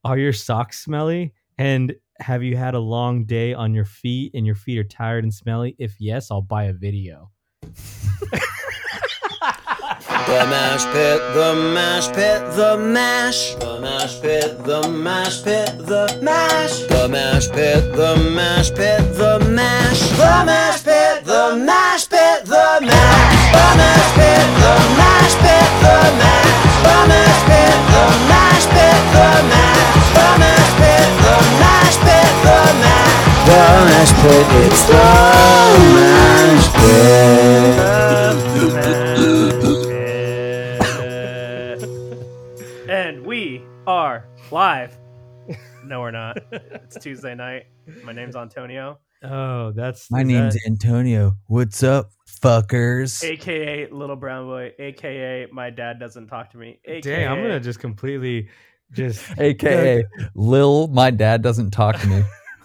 Are your socks smelly? And have you had a long day on your feet and your feet are tired and smelly? If yes, I'll buy a video. The mash pit, the mash pit, the mash. The mash pit, the mash pit, the mash. The mash pit, the mash pit, the mash. The mash pit, the mash pit, the mash. The mash pit, the mash pit, the mash. The mash pit, the mash pit, the mash. The mash pit, the mash pit, the mash. The mash pit, it's the mash pit. And we are live. No, we're not. It's Tuesday night. My name's Antonio, Oh, My name's Antonio. What's up, fuckers? aka Little Brown Boy, aka my dad doesn't talk to me. AKA, Dang, I'm gonna just completely AKA Lil, my dad doesn't talk to me.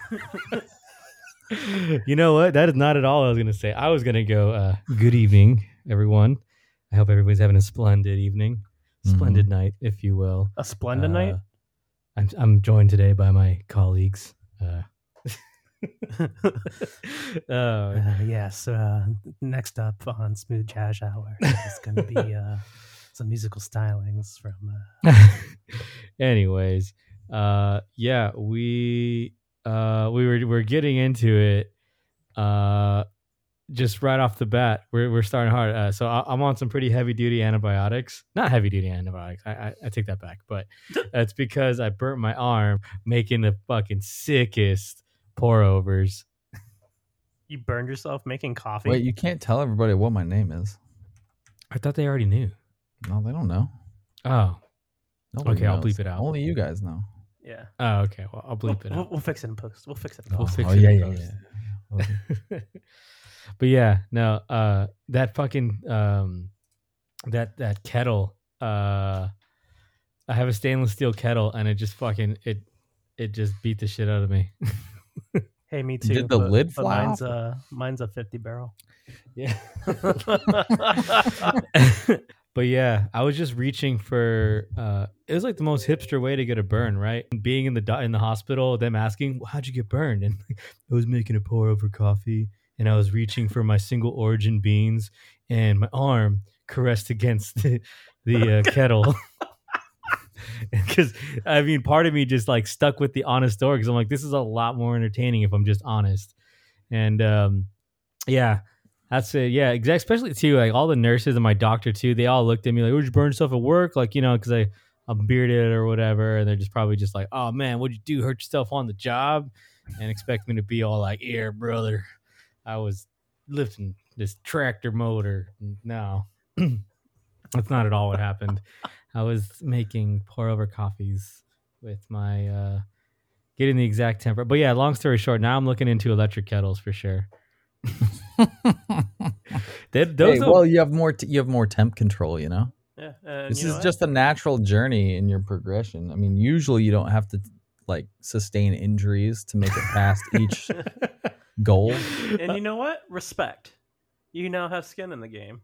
You know what? That is not at all what I was gonna say. I was gonna go, good evening, everyone. I hope everybody's having a splendid evening. Splendid night, if you will. a splendid night. I'm joined today by my colleagues. Yes. Next up on Smooth Jazz Hour is going to be some musical stylings from. Anyways, yeah, we were getting into it. Just right off the bat, we're starting hard. So I'm on some pretty heavy duty antibiotics. Not heavy duty antibiotics. I take that back. But that's because I burnt my arm making the fucking sickest pour overs. You burned yourself making coffee. Wait, you can't tell everybody what my name is. I thought they already knew. No, they don't know. Oh, Nobody okay. I'll knows. bleep it out. Only you guys know. Yeah. Oh, okay. Well, I'll bleep it out. We'll fix it in post. We'll fix it. In We'll post. fix Oh, it yeah, in yeah, post. yeah. Okay. But yeah, no, that fucking that kettle, I have a stainless steel kettle and it just fucking it just beat the shit out of me. Hey, me too. Did the lid but fly mine's a 50 barrel. Yeah. But yeah, I was just reaching for it was like the most hipster way to get a burn, right? Being in the hospital, them asking, well, how'd you get burned? And I was making a pour over coffee and I was reaching for my single origin beans and my arm caressed against the kettle. Because I mean, part of me just like stuck with the honest story because I'm like, this is a lot more entertaining if I'm just honest. And yeah. That's it. Yeah, exactly. Especially too, like all the nurses and my doctor too. They all looked at me like, "Would you burn yourself at work?" Like, you know, because I'm bearded or whatever, and they're just probably just like, "Oh man, what'd you do? Hurt yourself on the job?" And expect me to be all like, "Yeah, brother, I was lifting this tractor motor." No, that's not at all what happened. I was making pour over coffees with my getting the exact temperature. But yeah, long story short, now I'm looking into electric kettles for sure. Well, you have more temp control, you know. Yeah. This is just a natural journey in your progression. I mean, usually you don't have to like sustain injuries to make it past each goal. And you know what? Respect. You now have skin in the game.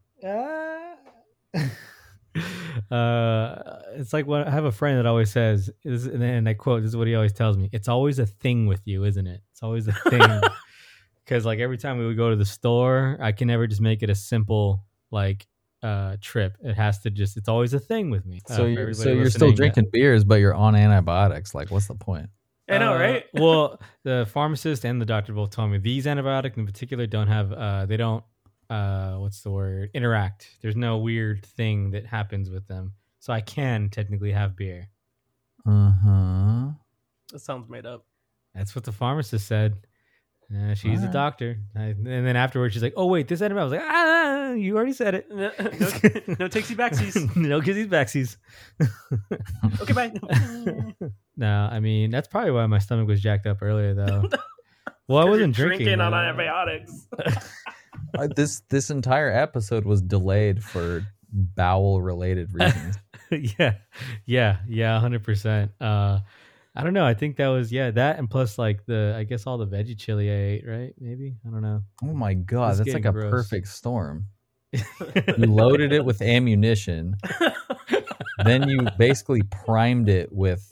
It's like what I have a friend that always says, and I quote, this is what he always tells me: "It's always a thing with you, isn't it? It's always a thing." Because like every time we would go to the store, I can never just make it a simple like trip. It has to just, it's always a thing with me. So you're still drinking beers, but you're on antibiotics. Like, what's the point? I know, right? Well, the pharmacist and the doctor both told me these antibiotics in particular don't have, they don't, what's the word? Interact. There's no weird thing that happens with them. So I can technically have beer. Uh-huh. That sounds made up. That's what the pharmacist said. She's a doctor. And then afterwards, she's like, "Oh, wait, this antibiotic." I was like, you already said it. No takesy backsies. No kizzies backsies. Okay, bye. No, I mean, that's probably why my stomach was jacked up earlier, though. Well, I wasn't drinking on antibiotics. This entire episode was delayed for bowel-related reasons. Yeah, 100%. I don't know. I think that was, that and plus like I guess all the veggie chili I ate, right? Maybe? I don't know. Oh my God, It's that's like getting a gross. perfect storm. You loaded it with ammunition. Then you basically primed it with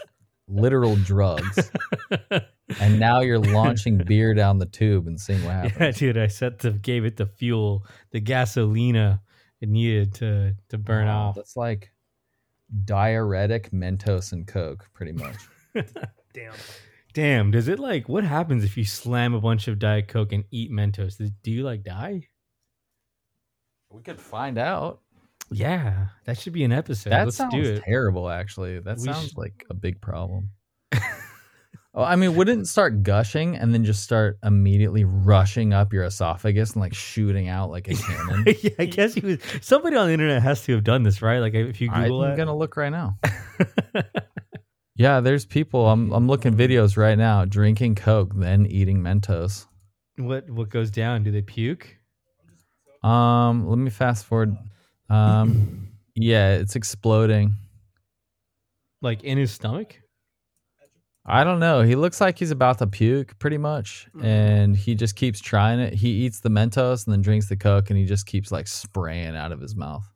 literal drugs, and now you're launching beer down the tube and seeing what happens. Yeah, dude, gave it the fuel, the gasolina it needed to burn off. That's like diuretic Mentos and Coke, pretty much. Damn. Does it like, what happens if you slam a bunch of Diet Coke and eat Mentos? Do you like die? We could find out. Yeah, that should be an episode. That Let's sounds do it. terrible, actually. That We sounds should- like a big problem. Oh, I mean, wouldn't it start gushing and then just start immediately rushing up your esophagus and like shooting out like a cannon? Yeah, I guess somebody on the internet has to have done this, right? Like if you Google I'm that. gonna look right now. Yeah, there's people. I'm looking videos right now drinking Coke then eating Mentos. What goes down? Do they puke? Let me fast forward. Yeah, it's exploding. Like in his stomach? I don't know. He looks like he's about to puke pretty much. And he just keeps trying it. He eats the Mentos and then drinks the Coke and he just keeps like spraying out of his mouth.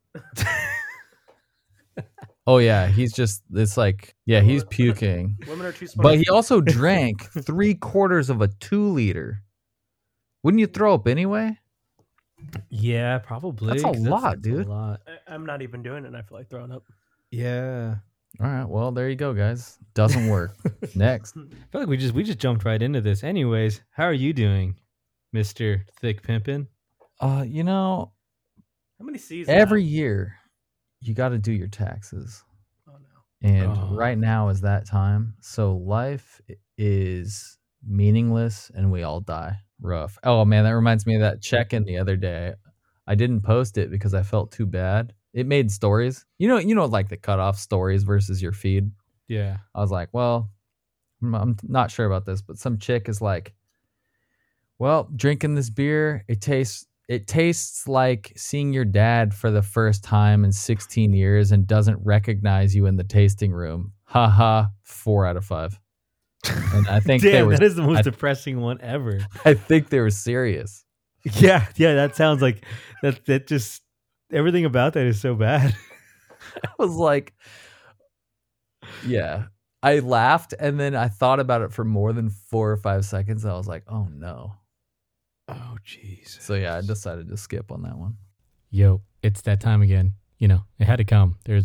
Oh yeah, it's like, yeah, he's puking. Women are too smart. But he also drank 3/4 of a 2-liter. Wouldn't you throw up anyway? Yeah, probably. That's a 'cause lot, dude. A lot. I'm not even doing it, and I feel like throwing up. Yeah. All right, well, there you go, guys. Doesn't work. Next. I feel like we just jumped right into this. Anyways, how are you doing, Mr. Thick Pimpin'? You know, How many C's? every year you got to do your taxes. Oh no. And Oh. right now is that time. So life is meaningless and we all die. Rough. Oh man, that reminds me of that check-in the other day. I didn't post it because I felt too bad. It made stories. You know, like the cutoff stories versus your feed. Yeah. I was like, well, I'm not sure about this, but some chick is like, well, drinking this beer, it tastes like seeing your dad for the first time in 16 years and doesn't recognize you in the tasting room. Ha ha, 4 out of 5. And I think Damn, that is the most depressing one ever. I think they were serious. Yeah, that sounds like that just everything about that is so bad. I was like, yeah. I laughed and then I thought about it for more than 4 or 5 seconds. I was like, oh no. Oh jeez. So yeah, I decided to skip on that one. Yo, it's that time again. You know, it had to come. There's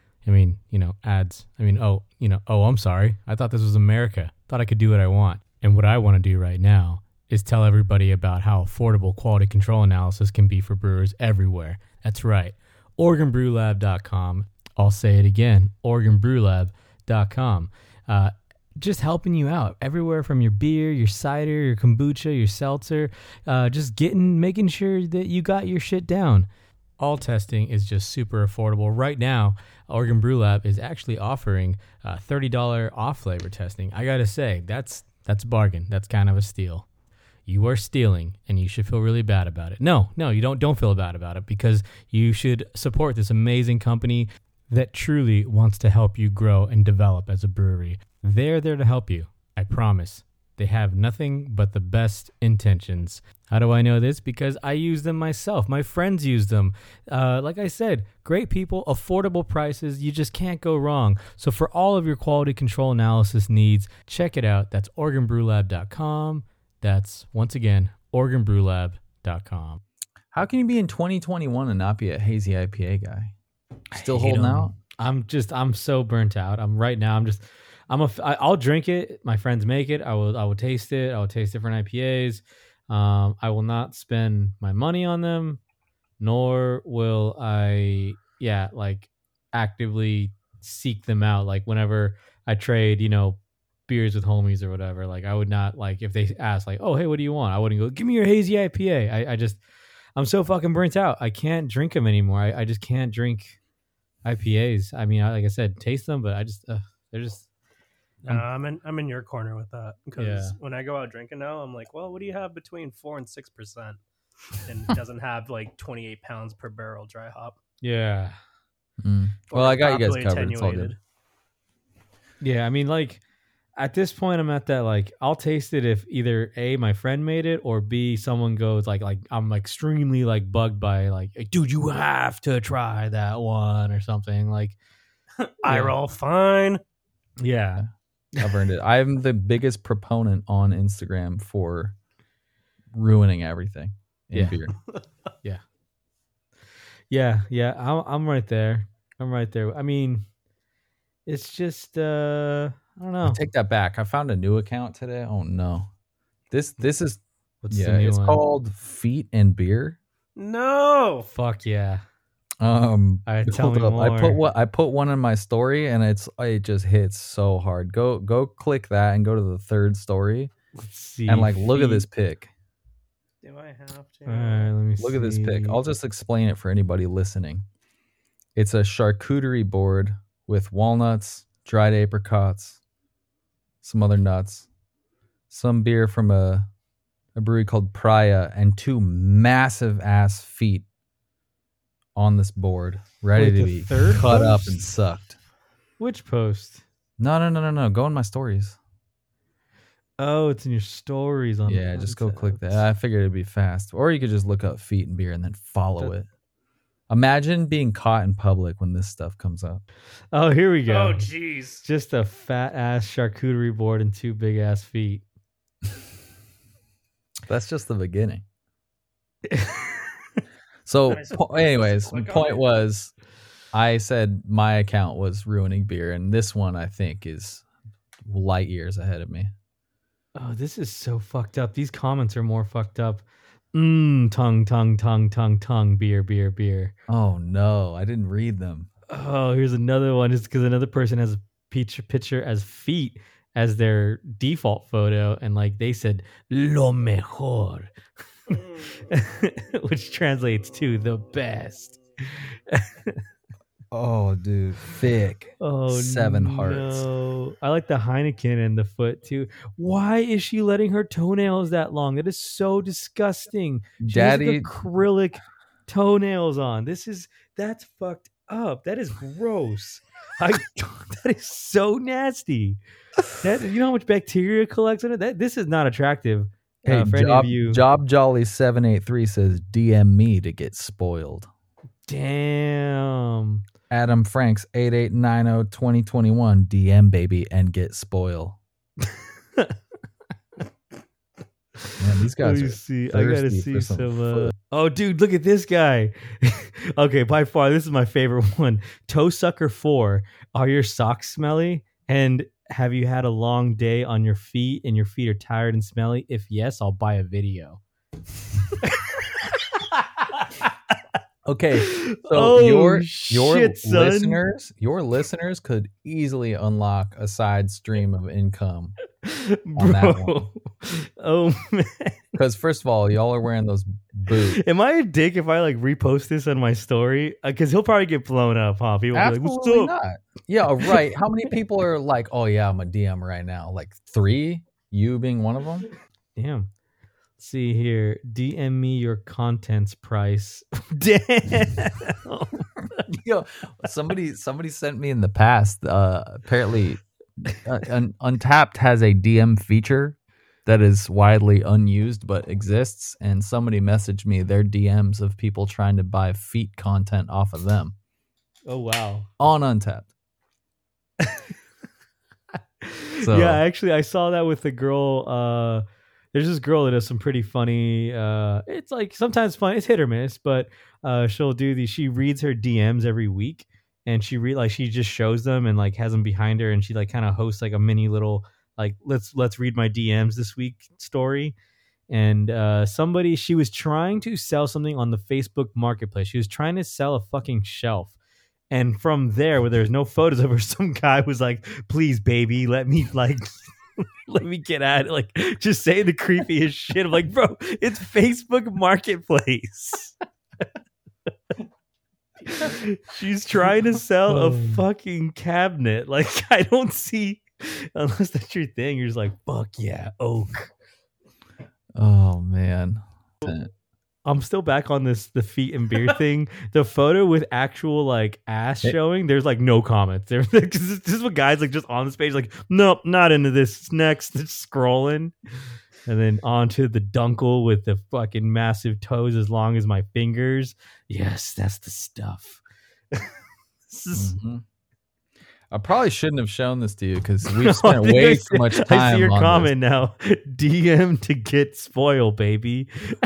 ads. I'm sorry. I thought this was America. Thought I could do what I want. And what I want to do right now is tell everybody about how affordable quality control analysis can be for brewers everywhere. That's right. OregonBrewLab.com. I'll say it again. OregonBrewLab.com. Just helping you out everywhere from your beer, your cider, your kombucha, your seltzer, making sure that you got your shit down. All testing is just super affordable. Right now, Oregon Brew Lab is actually offering $30 off flavor testing. I got to say, that's a bargain. That's kind of a steal. You are stealing and you should feel really bad about it. No, you don't feel bad about it because you should support this amazing company that truly wants to help you grow and develop as a brewery. They're there to help you. I promise. They have nothing but the best intentions. How do I know this? Because I use them myself. My friends use them. Like I said, great people, affordable prices. You just can't go wrong. So for all of your quality control analysis needs, check it out. That's OregonBrewLab.com. That's, once again, OregonBrewLab.com. How can you be in 2021 and not be a hazy IPA guy? Still I hate holding 'em. out? I'm so burnt out. I'll drink it. My friends make it. I will taste it. I will taste different IPAs. I will not spend my money on them, nor will I, actively seek them out. Like whenever I trade, beers with homies or whatever, like I would not, like if they ask like, oh, hey, what do you want? I wouldn't go, give me your hazy IPA. I'm so fucking burnt out. I can't drink them anymore. I just can't drink IPAs. I mean, like I said, taste them, but they're just. No, I'm in your corner with that because Yeah. when I go out drinking now, I'm like, well, what do you have between 4% and 6%? And it doesn't have like 28 pounds per barrel dry hop. Yeah. Mm. Or Well, I it's got you guys properly covered. It's all good. attenuated. Yeah. I mean, like at this point, I'm at that, like, I'll taste it if either A, my friend made it, or B, someone goes like I'm extremely like bugged by like, dude, you have to try that one or something. Like, I roll fine. yeah. I've earned it. I'm the biggest proponent on Instagram for ruining everything in beer. Yeah. I'm right there. I mean, it's just I don't I know. take that back. I found a new account today. Oh no. This is What's the new it's one? called Feet and Beer. No. Fuck yeah. All right, tell me I put one in my story and it just hits so hard. Go click that and go to the third story Let's see. and like look at this pic. Do I have to? All right, let me Look at this pic. see. I'll just explain it for anybody listening. It's a charcuterie board with walnuts, dried apricots, some other nuts, some beer from a brewery called Praia, and 2 massive ass feet on this board, ready Wait, to the be third cut up post? and sucked. Which post? No. Go in my stories. Oh, it's in your stories on. Yeah, just go click that. I figured it'd be fast. Or you could just look up Feet and Beer and then follow it. Imagine being caught in public when this stuff comes up. Oh, here we go. Oh, jeez. Just a fat ass charcuterie board and 2 big ass feet. That's just the beginning. So, Nice. anyways, Click on point it. was, I said my account was ruining beer, and this one I think is light years ahead of me. Oh, this is so fucked up. These comments are more fucked up. Tongue, beer. Oh no, I didn't read them. Oh, here's another one. Just because another person has a picture as feet as their default photo, and like they said, lo mejor, which translates to the best. Oh, dude, thick. Oh, 7 hearts. No. I like the Heineken and the foot too. Why is she letting her toenails that long? That is so disgusting. She has, Daddy, like, acrylic toenails on. That's fucked up. That is gross. That is so nasty. You know how much bacteria collects in it? This is not attractive. hey, for any of you. Job Jolly 783 says DM me to get spoiled. Damn. Adam Franks 88902021 DM baby and get spoil. Man, these guys Let me are see. I gotta thirsty see for some some. food. Oh, dude, look at this guy. Okay, by far, this is my favorite one. Toe Sucker 4. Are your socks smelly? And have you had a long day on your feet and your feet are tired and smelly? If yes, I'll buy a video. Okay, so Oh, your shit, son. listeners could easily unlock a side stream of income on that one. Bro. Oh, man. Because first of all, y'all are wearing those boots. Am I a dick if I like repost this on my story? Because he'll probably get blown up, huh? People will be like, what's Absolutely up? not. Yeah, right. How many people are like, oh yeah, I'm a DM right now? Like 3? You being one of them? Damn. Let's see here. DM me your contents price. Damn. Yo, somebody sent me in the past. Apparently, Untapped has a DM feature that is widely unused but exists, and somebody messaged me their DMs of people trying to buy feet content off of them Oh, wow. on Untapped. So Yeah, actually, I saw that with the girl. There's this girl that does some pretty funny. It's like sometimes fun. It's hit or miss, but she'll do these. She reads her DMs every week, and she just shows them and like has them behind her, and she like kind of hosts like a mini little like let's read my DMs this week story. And she was trying to sell something on the Facebook Marketplace. She was trying to sell a fucking shelf. And from there, where there's no photos of her, some guy was like, please, baby, let me let me get at it. Like, just say the creepiest shit. I'm like, bro, it's Facebook Marketplace. She's trying to sell a fucking cabinet. Like, I don't see, unless that's your thing, you're just like, fuck yeah, oak. oh man. I'm still back on the feet and beer thing. The photo with actual like ass showing, there's like no comments. This is what guys like just on this page like, nope, not into this. It's next, it's scrolling, and then onto the dunkel with the fucking massive toes as long as my fingers. Yes, that's the stuff. This is- Mhm. I probably shouldn't have shown this to you because we've No, spent dude, way too much time. I see your on comment now. DM to get spoiled, baby.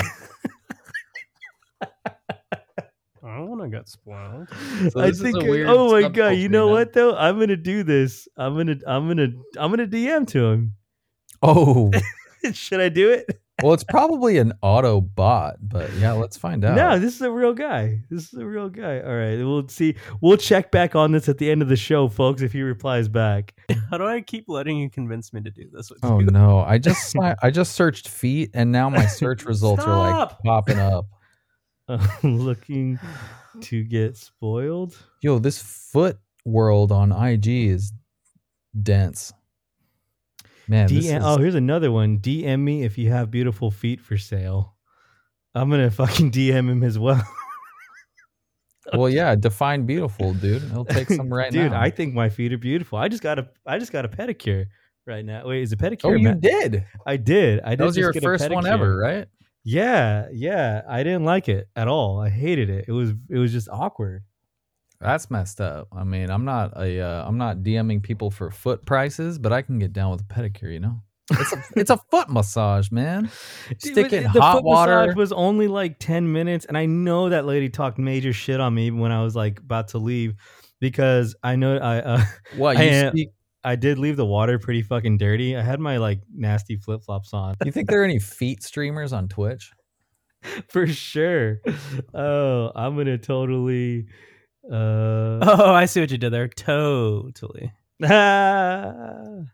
I want to get spoiled. So I this is think. a weird Oh my god! subculture, You know you know? what though? I'm gonna do this. I'm gonna DM to him. Oh, Should I do it? well, it's probably an auto bot, but yeah, let's find out. No, this is a real guy. This is a real guy. All right, we'll see. We'll check back on this at the end of the show, folks. If he replies back. How do I keep letting you convince me to do this with Oh you? no, I just searched feet, and now my search results are like Stop! popping up. Looking to get spoiled. Yo, this foot world on IG is dense. Man, this DM. is, Oh, here's another one. DM me if you have beautiful feet for sale. I'm gonna fucking DM him as well. well, yeah, define beautiful, dude. It'll take some right Dude, now. I think my feet are beautiful. I just got a pedicure right now. Wait, is it pedicure? Oh, or you ma- did. I did. I did. That was just your get a first one pedicure. ever, right? Yeah. I didn't like it at all. I hated it. It was just awkward. That's messed up. I mean, I'm not DMing people for foot prices, but I can get down with a pedicure. You know, it's a foot massage, man. Stick it in the hot foot water. massage was only like 10 minutes, and I know that lady talked major shit on me when I was like about to leave, because I know What I you am- speak? I did leave the water pretty fucking dirty. I had my like nasty flip flops on. You think there are any feet streamers on Twitch? For sure. Oh, I'm gonna totally Oh, I see what you did there. Totally. I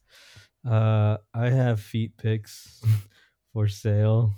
have feet pics for sale.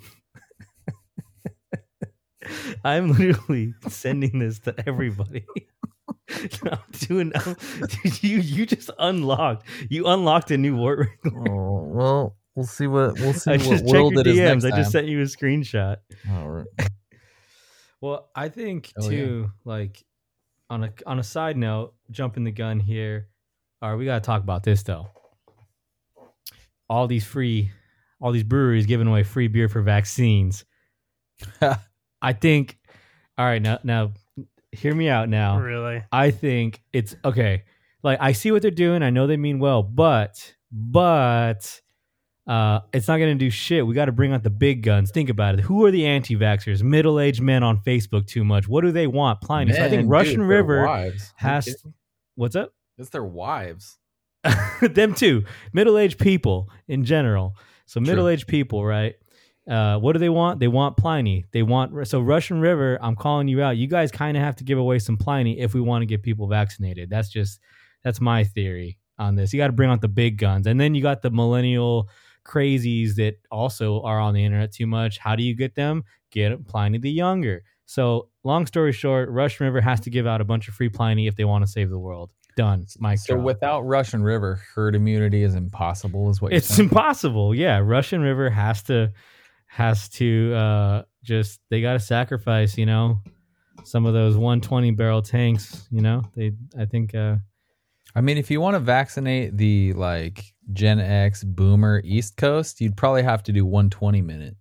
I'm literally sending this to everybody. Dude, you just unlocked a new wart wrinkler. Oh well, we'll see what I just checked your DMs. I just sent you a screenshot. All right. Well, I think Oh, too, like on a side note, jumping the gun here. All right, we gotta talk about this though. All these breweries giving away free beer for vaccines. I think. All right, now, hear me out. Now, Really? I think it's okay. Like I see what they're doing. I know they mean well, but it's not going to do shit. We got to bring out the big guns. Think about it. Who are the anti-vaxxers? Middle-aged men on Facebook too much. What do they want? Pliny. So I think Russian their River wives. has. What's up? It's their wives. Them too. Middle-aged people in general. So middle-aged people, right? What do they want? They want Pliny. So Russian River, I'm calling you out. You guys kind of have to give away some Pliny if we want to get people vaccinated. That's my theory on this. You got to bring out the big guns. And then you got the millennial crazies that also are on the internet too much. How do you get them? Get Pliny the Younger. So long story short, Russian River has to give out a bunch of free Pliny if they want to save the world. Done. Mic So drop. without Russian River, herd immunity is impossible, is what you're It's saying? impossible. Yeah, Russian River has to just, they got to sacrifice, some of those 120 barrel tanks. I think. I mean, if you want to vaccinate the like Gen X boomer East Coast, you'd probably have to do 120 minute.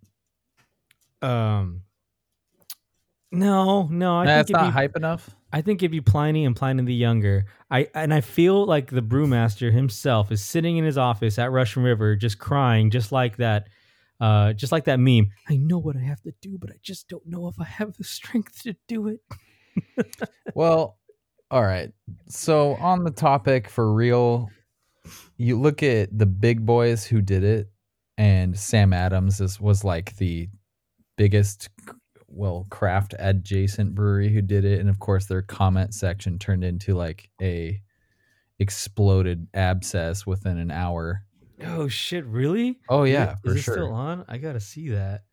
No, I That's think if not you, hype enough. I think if you Pliny and Pliny the Younger, I feel like the brewmaster himself is sitting in his office at Russian River, just crying, just like that meme. I know what I have to do, but I just don't know if I have the strength to do it. Well, all right. So on the topic for real, you look at the big boys who did it, and Sam Adams was like the biggest, craft adjacent brewery who did it, and of course their comment section turned into like a exploded abscess within an hour. Oh shit! Really? Oh yeah, Is for it sure. still on? I gotta see that.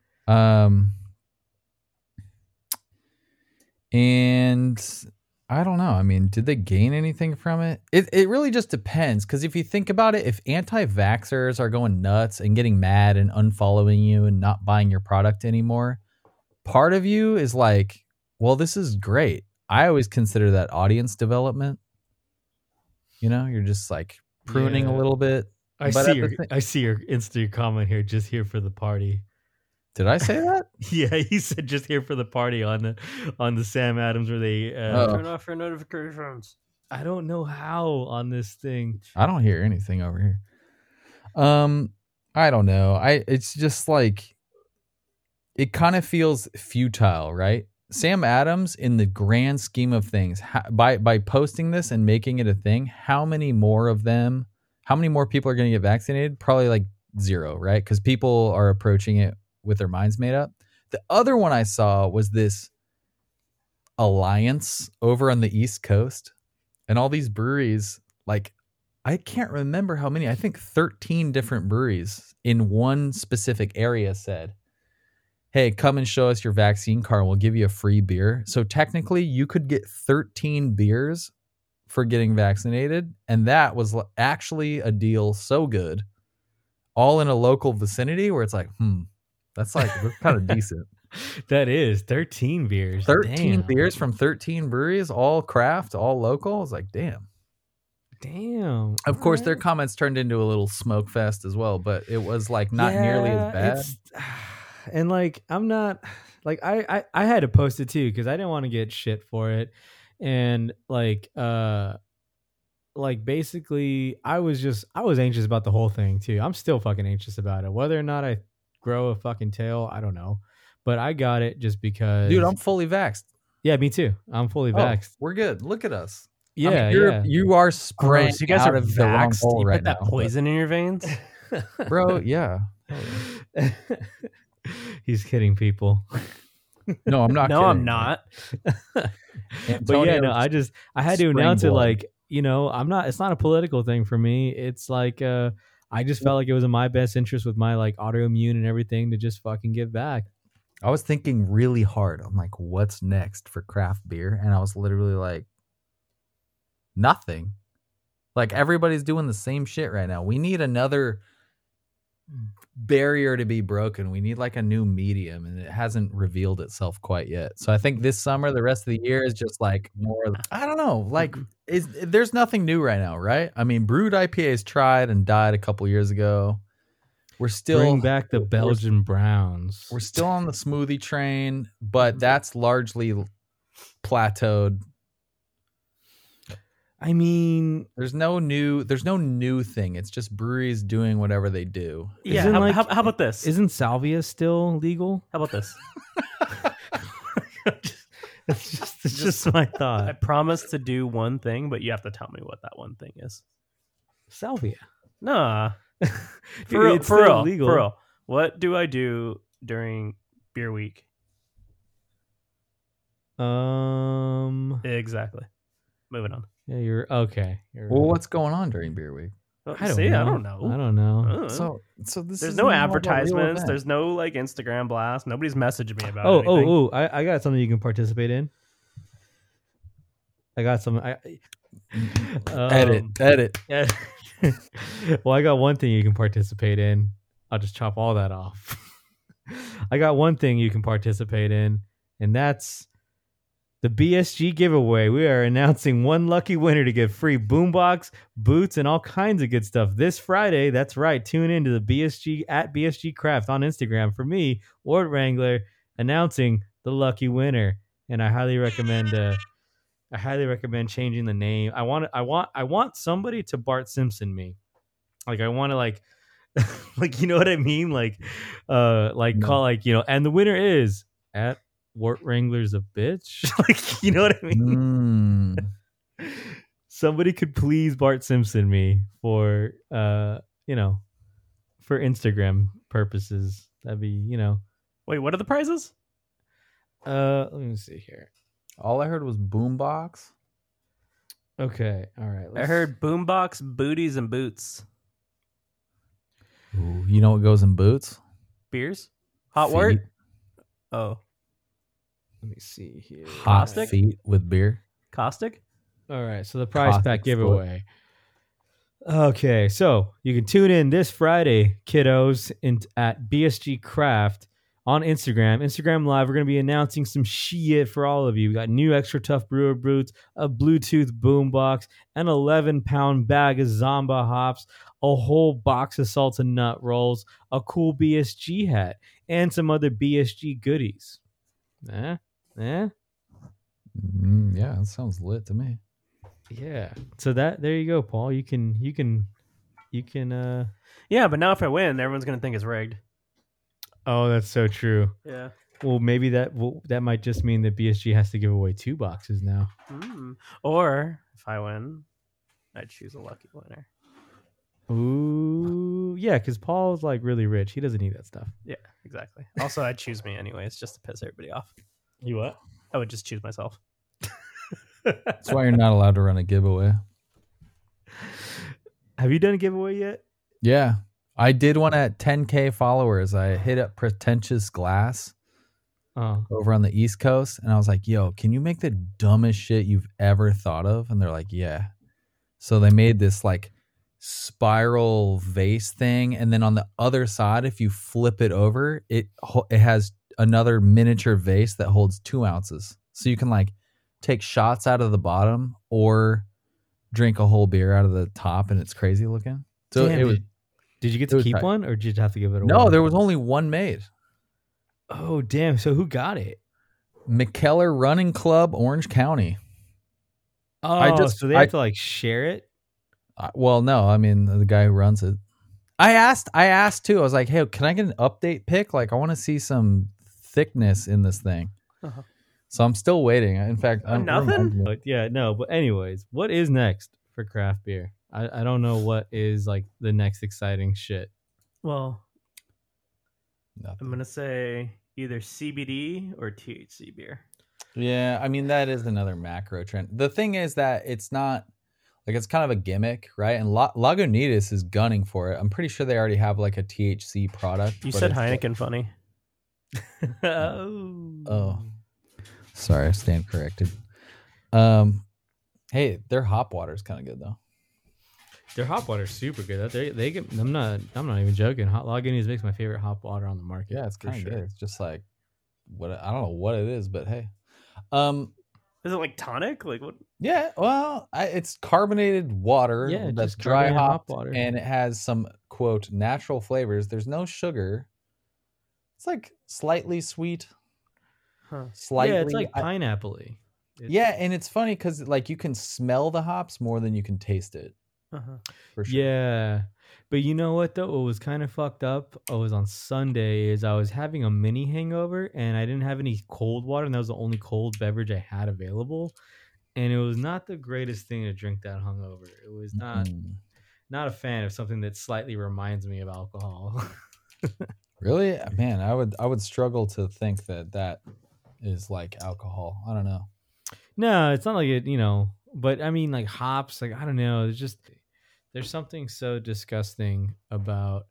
And I don't know. I mean, did they gain anything from it? It really just depends. Because if you think about it, if anti-vaxxers are going nuts and getting mad and unfollowing you and not buying your product anymore, part of you is like, well, this is great. I always consider that audience development. You're just like pruning a Yeah. little bit. I But see at your the I see your Insta comment here. Just here for the party. Did I say that? Yeah, he said just here for the party on the Sam Adams where they. Oh. Turn off your notifications. I don't know how on this thing. I don't hear anything over here. I don't know. It's just like it kind of feels futile, right? Sam Adams, in the grand scheme of things, by posting this and making it a thing, how many more people are going to get vaccinated? Probably like 0, right? Because people are approaching it with their minds made up. The other one I saw was this alliance over on the East Coast, and all these breweries, like, I can't remember how many. I think 13 different breweries in one specific area said, hey, come and show us your vaccine card. We'll give you a free beer. So technically, you could get 13 beers for getting vaccinated. And that was actually a deal so good, all in a local vicinity where it's like, that's kind of decent. That is 13 beers. 13 Damn. beers from 13 breweries, all craft, all local. It's like, damn. Of course, their comments turned into a little smoke fest as well, but it was like not nearly as bad. And like, I'm not like, I had to post it too because I didn't want to get shit for it. And like basically I was anxious about the whole thing too. I'm still fucking anxious about it. Whether or not I grow a fucking tail, I don't know. But I got it just because. Dude, I'm fully vaxxed. Yeah, me too. I'm fully vaxxed. We're good. Look at us. Yeah, I mean, you are spraying so you guys out are of the wrong vaxxed. hole You right put that now, poison in your veins. bro. Yeah. He's kidding people. No, I'm not. No, kidding, I'm not. But yeah, no, I had to announce it like, it's not a political thing for me. It's like I just felt like it was in my best interest with my like autoimmune and everything to just fucking give back. I was thinking really hard. I'm like, what's next for craft beer? And I was literally like, nothing. Like, everybody's doing the same shit right now. We need another barrier to be broken. We need like a new medium, and it hasn't revealed itself quite yet. So I think this summer, the rest of the year is just like more, I don't know, like there's nothing new right now, right? I mean, brewed IPAs tried and died a couple years ago. We're still bring back the Belgian Browns. We're still on the smoothie train, but that's largely plateaued. I mean, there's no new thing. It's just breweries doing whatever they do. Yeah. How about this? Isn't salvia still legal? How about this? It's just my thought. I promise to do one thing, but you have to tell me what that one thing is. Salvia. Nah. Dude, For real. What do I do during beer week? Exactly. Moving on. Yeah, you're okay. Well, what's going on during beer week? I don't know. So this there's is no advertisements. There's no like Instagram blast. Nobody's messaging me about anything. I got something you can participate in. I got some. Edit. Well, I got one thing you can participate in. I'll just chop all that off. I got one thing you can participate in, and that's the BSG giveaway. We are announcing one lucky winner to get free boombox, boots, and all kinds of good stuff this Friday. That's right. Tune in to the BSG at BSG Craft on Instagram for me, Ward Wrangler, announcing the lucky winner. And I highly recommend changing the name. I want somebody to Bart Simpson me. Like, I want to like you know what I mean? Call and the winner is at Wart Wrangler's a bitch. Like, you know what I mean? Somebody could please Bart Simpson me for for Instagram purposes. That'd be, Wait, what are the prizes? Let me see here. All I heard was boombox. Okay, all right. I heard boombox, booties, and boots. Ooh, you know what goes in boots? Beers? Hot Feet. wort? Oh. Let me see here. Hot Caustic? feet with beer. Caustic? All right, so the prize Caustic pack giveaway. Okay, so you can tune in this Friday, kiddos, at BSG Craft on Instagram. Instagram Live, we're going to be announcing some shit for all of you. We got new extra tough brewer boots, a Bluetooth boombox, an 11-pound bag of Zamba hops, a whole box of salted nut rolls, a cool BSG hat, and some other BSG goodies. Yeah, that sounds lit to me. Yeah. So that there you go, Paul. You can Yeah, but now if I win, everyone's gonna think it's rigged. Oh, that's so true. Yeah. Well, maybe that might just mean that BSG has to give away 2 boxes now. Or if I win, I'd choose a lucky winner. Ooh, yeah, because Paul's like really rich. He doesn't need that stuff. Yeah, exactly. Also, I'd choose me anyways, just to piss everybody off. You what? I would just choose myself. That's why you're not allowed to run a giveaway. Have you done a giveaway yet? Yeah. I did one at 10K followers. I hit up Pretentious Glass Oh, over on the East Coast. And I was like, yo, can you make the dumbest shit you've ever thought of? And they're like, yeah. So they made this like spiral vase thing. And then on the other side, if you flip it over, it has another miniature vase that holds 2 ounces. So you can like take shots out of the bottom or drink a whole beer out of the top. And it's crazy looking. So damn, it was. Did you get it to was keep tight. one, or did you have to give it away? No, there was only one made. Oh, damn. So who got it? McKellar Running Club, Orange County. Oh, so they have to like share it? Well, no, I mean the guy who runs it. I asked too. I was like, "Hey, can I get an update pic? Like, I want to see some thickness in this thing." Uh-huh. So I'm still waiting. In fact, nothing? But yeah, no. But anyways, what is next for craft beer? I don't know what is like the next exciting shit. Well, Nothing. I'm gonna say either CBD or THC beer. Yeah, I mean that is another macro trend. The thing is that it's not like it's kind of a gimmick, right? And Lagunitas is gunning for it. I'm pretty sure they already have like a THC product. You but said it's like- Heineken funny. Oh, sorry, I stand corrected. Hey, their hop water is kind of good though. Their hop water is super good. They get. I'm not even joking. Hot Lagunitas makes my favorite hop water on the market. Yeah, it's for kind of sure. good. It's just like what I don't know what it is, but hey, Is it like tonic? Like what? yeah. Well, it's carbonated water. Yeah, that's just dry carbonated hop hopped, water. and it has some quote natural flavors. There's no sugar. It's like slightly sweet. Huh. Slightly. Yeah, it's like pineapple-y. Yeah, and it's funny because like you can smell the hops more than you can taste it. Uh-huh. For sure. Yeah. But you know what though? What was kind of fucked up? I was on Sunday is I was having a mini hangover and I didn't have any cold water and that was the only cold beverage I had available. And it was not the greatest thing to drink that hungover. It was not a fan of something that slightly reminds me of alcohol. Really, man, I would struggle to think that is like alcohol. I don't know. No, it's not like it, but I mean like hops, like I don't know, there's something so disgusting about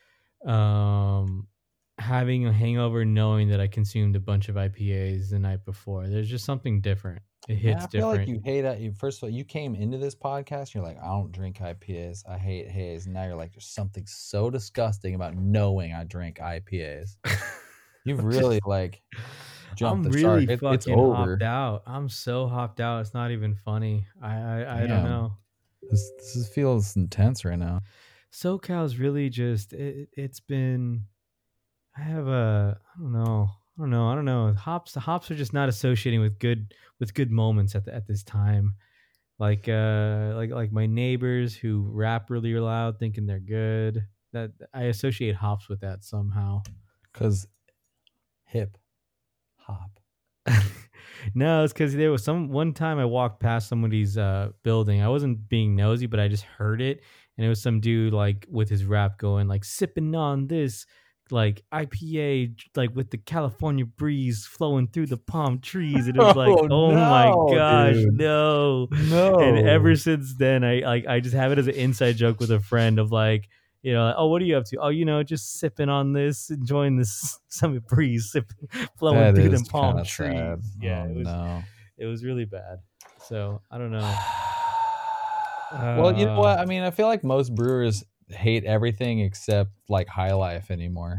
having a hangover knowing that I consumed a bunch of IPAs the night before. There's just something different. It hits I feel different. like you hate it. First of all, you came into this podcast. You're like, I don't drink IPAs. I hate haze. And now you're like, there's something so disgusting about knowing I drink IPAs. You've really like jumped I'm the really shark. fucking It's over. hopped out. I'm so hopped out. It's not even funny. I don't Damn. know. This feels intense right now. SoCal's really just it's been. I don't know. The hops are just not associating with good moments at this time. Like my neighbors who rap really loud thinking they're good. That I associate hops with that somehow. Because hip hop. No, it's because there was one time I walked past somebody's building. I wasn't being nosy, but I just heard it, and it was some dude like with his rap going like sipping on this like IPA, like with the California breeze flowing through the palm trees, and it was like, oh my no, gosh, dude. no. No. And ever since then, I just have it as an inside joke with a friend of like, oh, what are you up to? Oh, just sipping on this, enjoying this summer breeze, flowing That through is them palm kinda trees. sad. Yeah, Oh, no. it was really bad. So I don't know. Well, you know what? I mean, I feel like most brewers hate everything except like High Life anymore.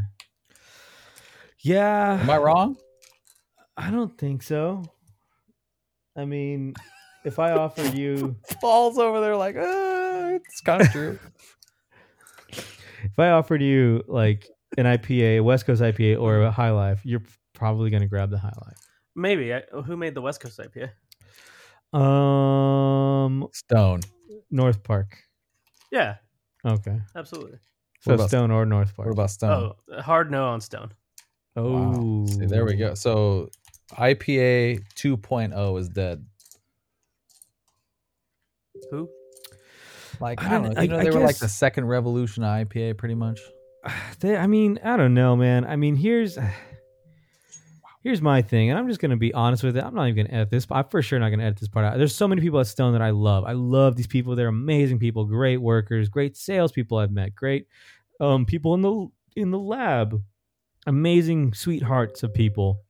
Yeah. Am I wrong? I don't think so. I mean, if I offered you, Paul's over there like, it's kind of true. if I offered you like an IPA, a West Coast IPA, or a High Life, you're probably gonna grab the High Life. Maybe. Who made the West Coast IPA? Stone. North Park. Yeah, Okay. absolutely. So What about- Stone or North Park. What about Stone? Oh, hard no on Stone. Oh, Wow. See, there we go. So IPA 2.0 is dead. Who? Like, I I don't don't- know. You know, I they were like guess- the second revolution of IPA, pretty much. I mean, I don't know, man. I mean, here's my thing, and I'm just gonna be honest with it. I'm not even gonna edit this. I'm for sure not gonna edit this part out. There's so many people at Stone that I love. I love these people. They're amazing people, great workers, great salespeople I've met, great people in the lab, amazing sweethearts of people.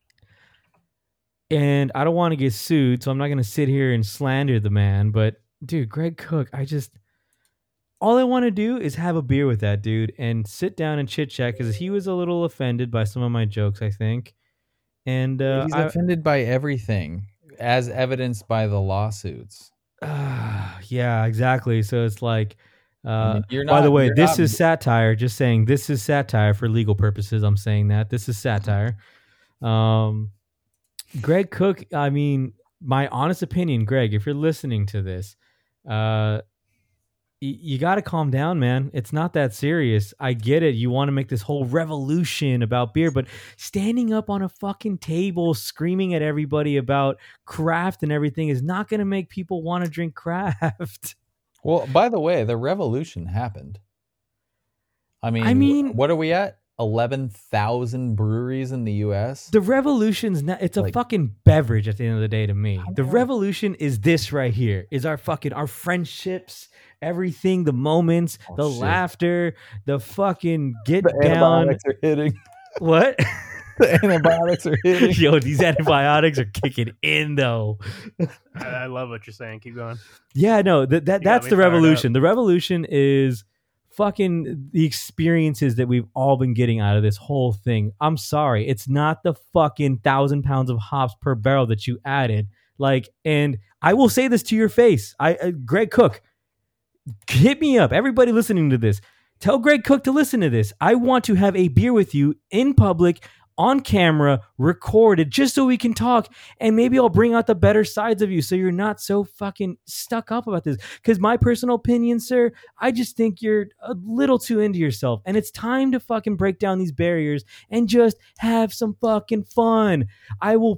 And I don't want to get sued, so I'm not gonna sit here and slander the man. But dude, Greg Cook, all I want to do is have a beer with that dude and sit down and chit chat because he was a little offended by some of my jokes, I think. And He's offended by everything, as evidenced by the lawsuits. yeah, exactly. So it's like, I mean, you're by the not- way, you're this not- is satire. Just saying, this is satire for legal purposes. I'm saying that this is satire. Greg Cook. I mean, my honest opinion, Greg, if you're listening to this, you got to calm down, man. It's not that serious. I get it. You want to make this whole revolution about beer, but standing up on a fucking table screaming at everybody about craft and everything is not going to make people want to drink craft. Well, by the way, the revolution happened. I mean, what are we at? 11,000 breweries in the U.S. The revolution's not, it's a Like- fucking beverage at the end of the day to me. The know. revolution is this right here. Is our friendships, everything, the moments, Oh, the shit. laughter, the fucking get The down. antibiotics are hitting. What? The antibiotics are hitting. Yo, these antibiotics are kicking in though. I love what you're saying. Keep going. Yeah, no, that's me the fired revolution. The revolution is fucking the experiences that we've all been getting out of this whole thing. I'm sorry, it's not the fucking 1,000 pounds of hops per barrel that you added. Like, and I will say this to your face. Greg Cook, hit me up. Everybody listening to this, tell Greg Cook to listen to this. I want to have a beer with you in public, on camera, recorded, just so we can talk, and maybe I'll bring out the better sides of you so you're not so fucking stuck up about this. Because my personal opinion, sir, I just think you're a little too into yourself, and it's time to fucking break down these barriers and just have some fucking fun. I will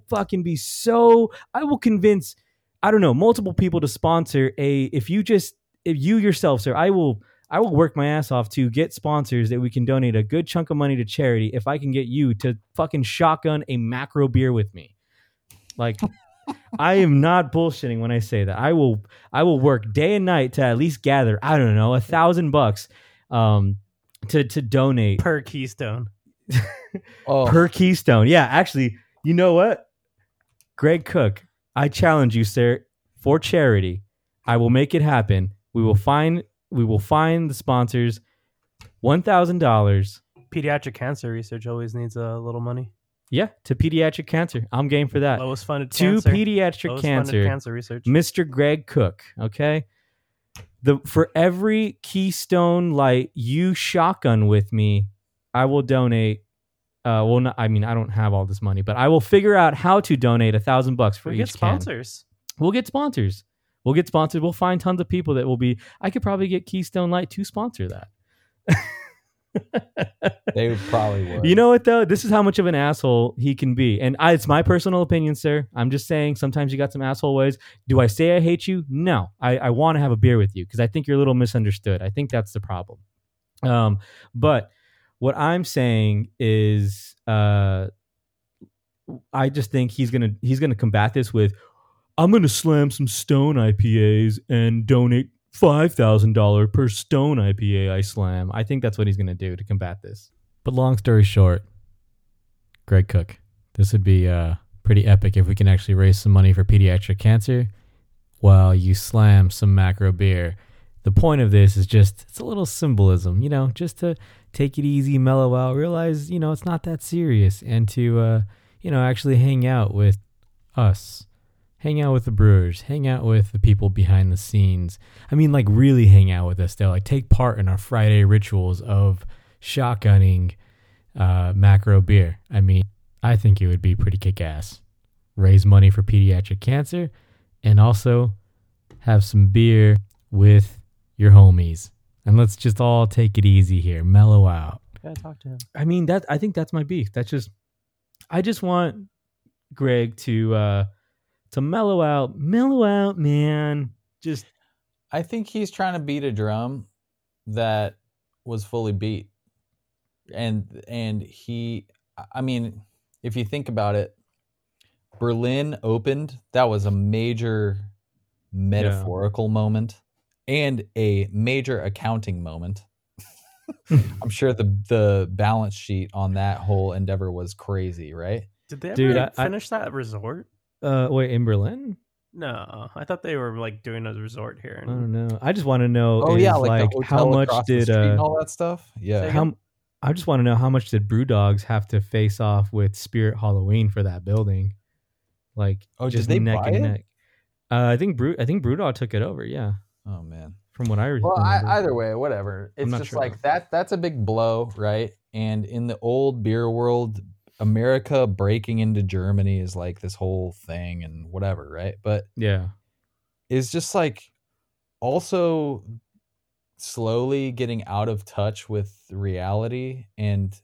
convince, I don't know, multiple people to sponsor if you yourself, sir, I will work my ass off to get sponsors that we can donate a good chunk of money to charity if I can get you to fucking shotgun a macro beer with me. Like, I am not bullshitting when I say that. I will work day and night to at least gather, I don't know, $1,000 to donate Per Keystone. Oh, per Keystone. Yeah, actually, you know what? Greg Cook, I challenge you, sir, for charity. I will make it happen. We will find the sponsors $1,000. Pediatric cancer research always needs a little money. Yeah, to pediatric cancer. I'm game for that. Lowest funded To cancer. pediatric Lowest funded cancer, cancer research. Mr. Greg Cook. Okay, for every Keystone Light you shotgun with me, I will donate. I don't have all this money, but I will figure out how to donate $1,000 for We each get can. sponsors. We'll get sponsors. We'll find tons of people that will be. I could probably get Keystone Light to sponsor that. they probably would. You know what though? This is how much of an asshole he can be, and it's my personal opinion, sir. I'm just saying. Sometimes you got some asshole ways. Do I say I hate you? No. I want to have a beer with you because I think you're a little misunderstood. I think that's the problem. But what I'm saying is, I just think he's gonna combat this with, I'm gonna slam some Stone IPAs and donate $5,000 per Stone IPA I slam. I think that's what he's gonna do to combat this. But long story short, Greg Cook, this would be pretty epic if we can actually raise some money for pediatric cancer while you slam some macro beer. The point of this is it's a little symbolism, just to take it easy, mellow out, realize, it's not that serious, and to, actually hang out with us. Hang out with the brewers, hang out with the people behind the scenes. I mean, like, really hang out with us. They'll take part in our Friday rituals of shotgunning macro beer. I mean, I think it would be pretty kick-ass. Raise money for pediatric cancer and also have some beer with your homies. And let's just all take it easy here, mellow out. Gotta talk to him. I mean, I think that's my beef. I just want Greg to mellow out, man. Just I think he's trying to beat a drum that was fully beat. And he, I mean, if you think about it, Berlin opened, that was a major metaphorical moment and a major accounting moment. I'm sure the balance sheet on that whole endeavor was crazy, right? Did they ever Dude, finish that resort? wait, in Berlin? No, I thought they were like doing a resort here. I don't know. I just want to know Oh is, yeah, like the how hotel much across the did street and all that stuff. Yeah. I just want to know how much did Brewdogs have to face off with Spirit Halloween for that building? Like, Did they neck buy and it? neck. I think Brewdog took it over. Yeah, Oh man. from what I Well, remember. either way, whatever. It's not just sure, like that's a big blow, right? And in the old beer world, America breaking into Germany is like this whole thing and whatever, right? But yeah, it's just like also slowly getting out of touch with reality and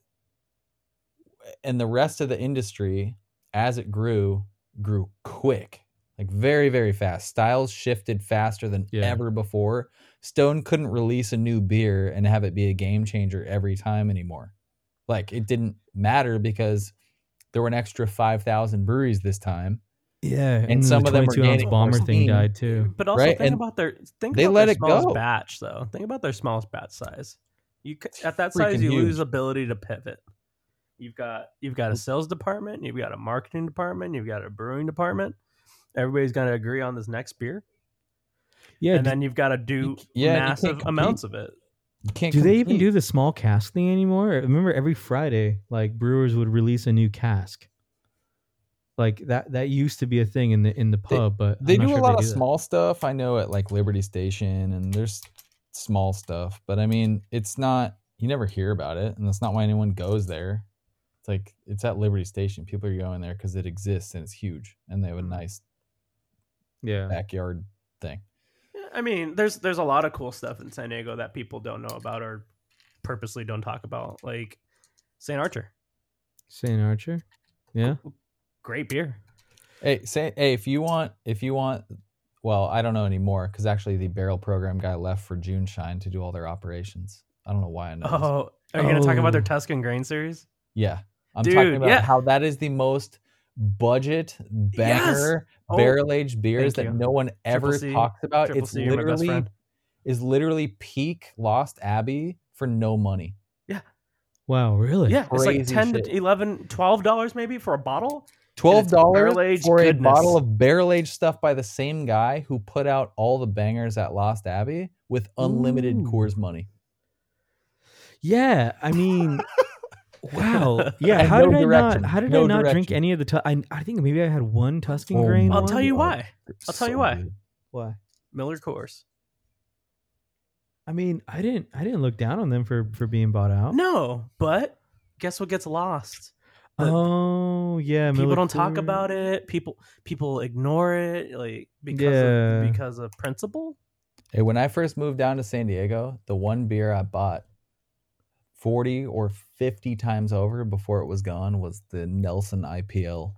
the rest of the industry as it grew quick, like very, very fast. Styles shifted faster than ever before. Stone couldn't release a new beer and have it be a game changer every time anymore. Like, it didn't matter because there were an extra 5,000 breweries this time. yeah, And some of them were 22-ounce gaining bomber more thing steam. died too. But also Right, think and about their they let it smallest go. batch though. Think about their smallest batch size. At that freaking size, you huge. lose ability to pivot. You've got a sales department, you've got a marketing department, you've got a brewing department. Everybody's going to agree on this next beer, Yeah, and then you've got to do you can't massive compete. amounts of it. You can't do they even compete. do the small cask thing anymore? I remember every Friday, like brewers would release a new cask. Like that used to be a thing in the pub, but They I'm not do sure a if lot of do that. small stuff. I know at like Liberty Station, and there's small stuff, but I mean, it's not. You never hear about it, and that's not why anyone goes there. It's like it's at Liberty Station. People are going there because it exists and it's huge, and they have a nice Yeah, backyard thing. I mean, there's a lot of cool stuff in San Diego that people don't know about or purposely don't talk about, like St. Archer. St. Archer. Yeah, Great beer. Hey, if you want, well, I don't know anymore because actually the barrel program guy left for June Shine to do all their operations. I don't know why I know. this. Oh, are you going to talk about their Oh. Tuscan Grain Series? Yeah, I'm Dude, talking about yeah. how that is the most budget banger Oh, barrel aged beers thank that you. no one ever Triple C. talks about. Triple It's C, you're my best friend. literally peak Lost Abbey for no money. wow, really? Yeah, it's like Crazy $10 shit. to $11, $12 maybe for a bottle. $12 barrel-aged for a goodness. bottle of barrel aged stuff by the same guy who put out all the bangers at Lost Abbey with unlimited Ooh. Coors money. Yeah, I mean, wow. Yeah, And how no did direction. I No not drink direction. any of the? I think maybe I had one Tuscan Oh grain. my I'll one. tell you God. why. I'll tell you why. good. Why? Miller Coors. I mean, I didn't look down on them for being bought out. No, but guess what gets lost? Oh yeah, People Miller don't talk Coors. about it. People ignore it, like Yeah. because of principle. Hey, when I first moved down to San Diego, the one beer I bought 40 or 50 times over before it was gone was the Nelson IPL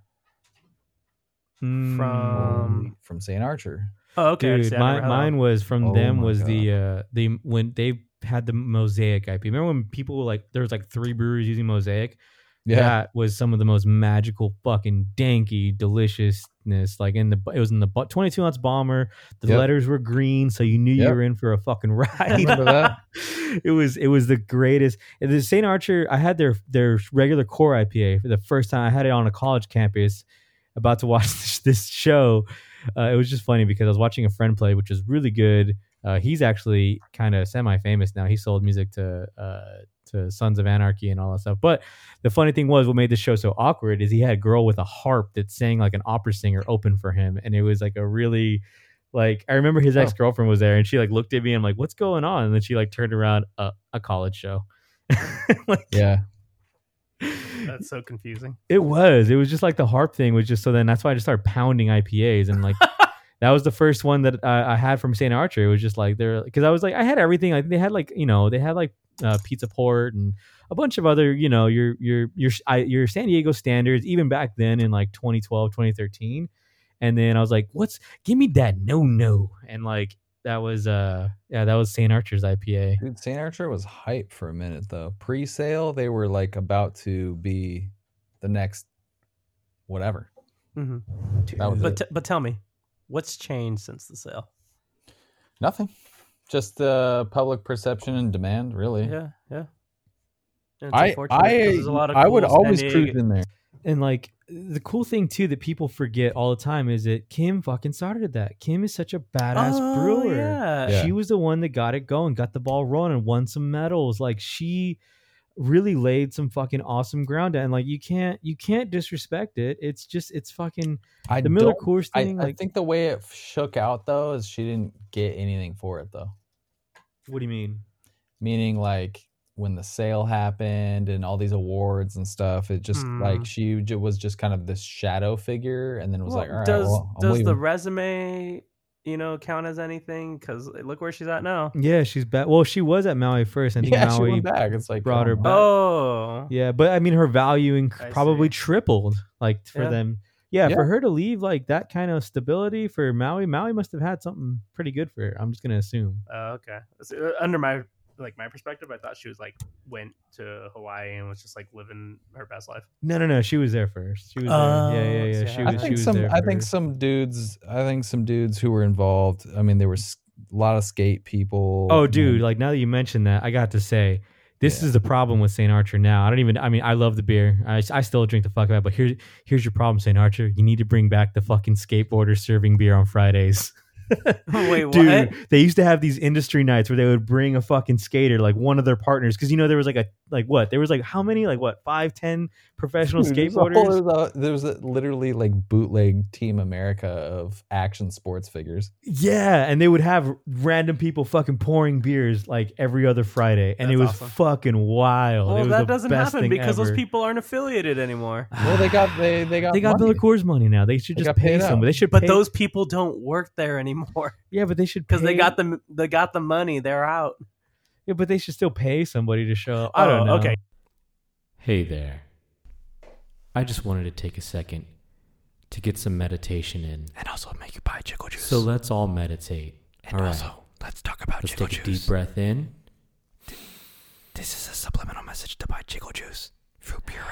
Mm. from St. Archer. Oh, okay. Dude, mine was from Oh them my was God. the when they had the Mosaic IP. Remember when people were like there was like 3 breweries using Mosaic? Yeah. That was some of the most magical fucking danky deliciousness. Like it was in the 22-ounce bomber. The Yep. letters were green, so you knew you Yep. were in for a fucking ride. Remember that? It was the greatest. And the St. Archer, I had their regular core IPA for the first time. I had it on a college campus, about to watch this show. It was just funny because I was watching a friend play, which was really good. He's actually kind of semi-famous now. He sold music to Sons of Anarchy and all that stuff. But the funny thing was, what made this show so awkward is he had a girl with a harp that sang like an opera singer open for him, and it was like a really like I remember his ex-girlfriend was there, and she like looked at me and I'm like, "What's going on?" And then she like turned around, a college show. Like, Yeah. That's so confusing. it was just like the harp thing was just so then that's why I just started pounding IPAs and like that was the first one that I had from St. Archer. It was just like because I was like I had everything. Like they had like they had like Pizza Port and a bunch of other your San Diego standards even back then in like 2012 2013. And then I was like, give me that no and like that was St. Archer's IPA. Dude, St. Archer was hype for a minute though. Pre-sale, they were like about to be the next whatever. Mm-hmm. That was but tell me, what's changed since the sale? Nothing. Just the public perception and demand, really. Yeah. And it's I unfortunate because there's a lot of I would cool always San Diego- cruise in there. And like the cool thing too that people forget all the time is that Kim fucking started that. Kim is such a badass brewer. Yeah. She was the one that got it going, got the ball rolling, and won some medals. Like she really laid some fucking awesome ground down. Like you can't disrespect it. It's fucking the Miller Coors thing. I think the way it shook out though is she didn't get anything for it though. What do you mean? Meaning like when the sale happened and all these awards and stuff, it just like she was just kind of this shadow figure, and then it was like, all right, does I'm leaving. the resume count as anything? Because look where she's at now. Yeah, she's back. Well, she was at Maui first. I think she Maui went back. It's like brought her back. Oh, Yeah, but I mean, her value I probably see. tripled. Like for Yeah. them, Yeah. for her to leave like that kind of stability for Maui must have had something pretty good for her. I'm just gonna assume. okay. So, under my perspective, I thought she was like went to Hawaii and was just like living her best life. No. She was there first. She was Oh, there. Yeah. see, She I was. I she think was some. there I think first. some dudes. I think some dudes who were involved. I mean, there was a lot of skate people. Oh, dude! and- Like now that you mentioned that, I got to say, this is the problem with St. Archer now. I mean, I love the beer. I still drink the fuck out. But here's your problem, St. Archer. You need to bring back the fucking skateboarders serving beer on Fridays. Wait, what? Dude, they used to have these industry nights where they would bring a fucking skater, like one of their partners, because there was there was like how many, like what, 5-10 professional Dude, skateboarders. there was literally like bootleg Team America of action sports figures. Yeah, and they would have random people fucking pouring beers like every other Friday, and That's it was awesome. fucking wild. It Well, was that the doesn't best happen thing because those ever. people aren't affiliated anymore. Well, they got They got money. Miller Coors money now. They should They just got pay paid out. somebody. They should, But pay, those people don't work there anymore yeah, but they should because they pay- got the money. They're out. Yeah, but they should still pay somebody to show up. I don't know. Okay. Hey there. I just wanted to take a second to get some meditation in. And also make you buy Chico Juice. So let's all meditate. and all right. also, let's talk about Let's Chico take a Juice. deep breath in. This is a subliminal message to buy Chico Juice. Fruit puree.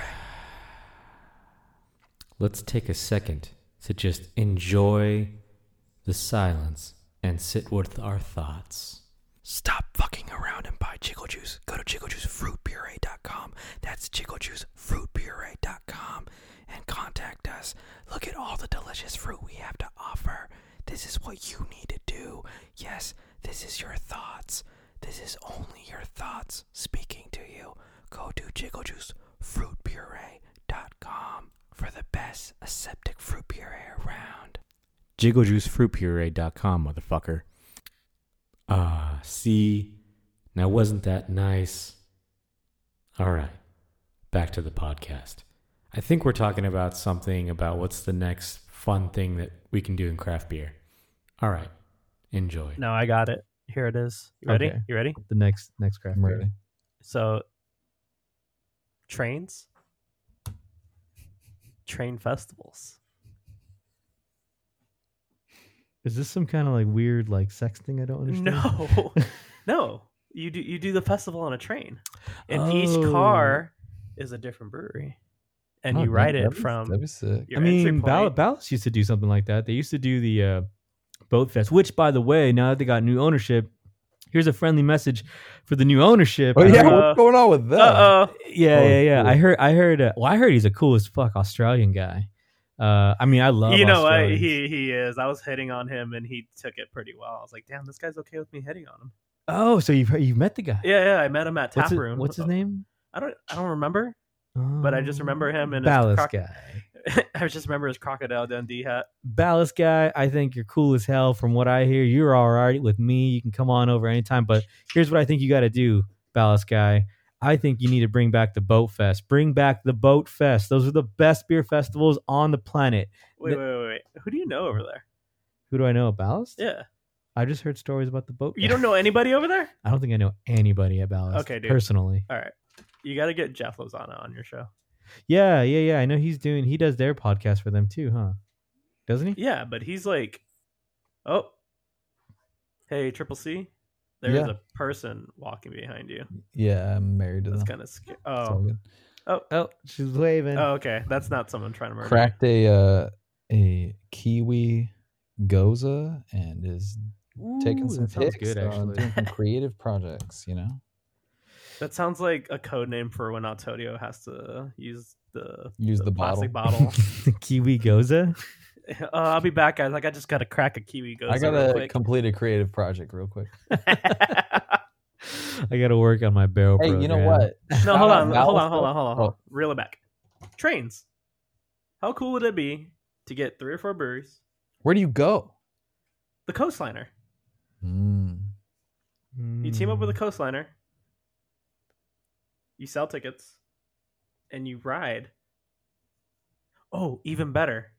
Let's take a second to just enjoy the silence and sit with our thoughts. Stop fucking around and buy Chico Juice. Go to ChicoJuiceFruitPuree.com. That's ChicoJuiceFruitPuree.com and contact us. Look at all the delicious fruit we have to offer. This is what you need to do. Yes, this is your thoughts. This is only your thoughts speaking to you. Go to ChicoJuiceFruitPuree.com for the best aseptic fruit puree around. JiggleJuiceFruitPuree.com, motherfucker. See? Now wasn't that nice? Alright, back to the podcast. I think we're talking about something about what's the next fun thing that we can do in craft beer. Alright, enjoy. No, I got it. Here it is. You ready? Okay. You ready? The next craft I'm beer. ready. So, train festivals. Is this some kind of like weird like sex thing I don't understand? No, no. You do the festival on a train, and each Oh. car is a different brewery, and Oh, you ride that'd it be- from. That'd be sick. Your I mean, entry point. Ballast used to do something like that. They used to do the Boat Fest, which, by the way, now that they got new ownership, here's a friendly message for the new ownership. Oh I yeah, heard- what's going on with that? Uh-oh. yeah. Oh, I cool. heard. Well, I heard he's a cool as fuck Australian guy. I mean, I love. You know what? Australians. He is. I was hitting on him, and he took it pretty well. I was like, "Damn, this guy's okay with me hitting on him." Oh, so you've met the guy? Yeah. I met him at What's Tap Room. What's his name? I don't remember, but I just remember him and his Ballast croc- guy. I just remember his Crocodile Dundee hat. Ballast guy, I think you're cool as hell. From what I hear, you're all right with me. You can come on over anytime. But here's what I think you got to do, Ballast guy. I think you need to bring back the Boat Fest. Bring back the Boat Fest. Those are the best beer festivals on the planet. Wait. Who do you know over there? Who do I know at Ballast? Yeah. I just heard stories about the boat. You don't know anybody over there? I don't think I know anybody at Ballast. Okay, dude. Personally. All right. You got to get Jeff Lozana on your show. Yeah. I know he does their podcast for them too, huh? Doesn't he? Yeah, but he's like, oh, hey, Triple C, there's Yeah. a person walking behind you. Yeah, I'm married to That's them. kind of scary. It's all Oh. good. Oh, she's waving. Oh, okay. That's not someone trying to murder. Cracked a Kiwi Goza and is taking some that sounds pics good, on actually. doing some creative projects. That sounds like a code name for when Autodio has to use the The plastic bottle. bottle. Kiwi Goza. I'll be back, guys. Like I just got to crack a kiwi. I real gotta quick. complete a creative project real quick. I got to work on my barrel. Hey, you know program. what? No, Shout hold out on. Ballast. Oh, Reel it back. Trains. How cool would it be to get 3 or 4 breweries? where do you go? The Coastliner. Mm. You team up with a Coastliner. You sell tickets, and you ride. Oh, even better.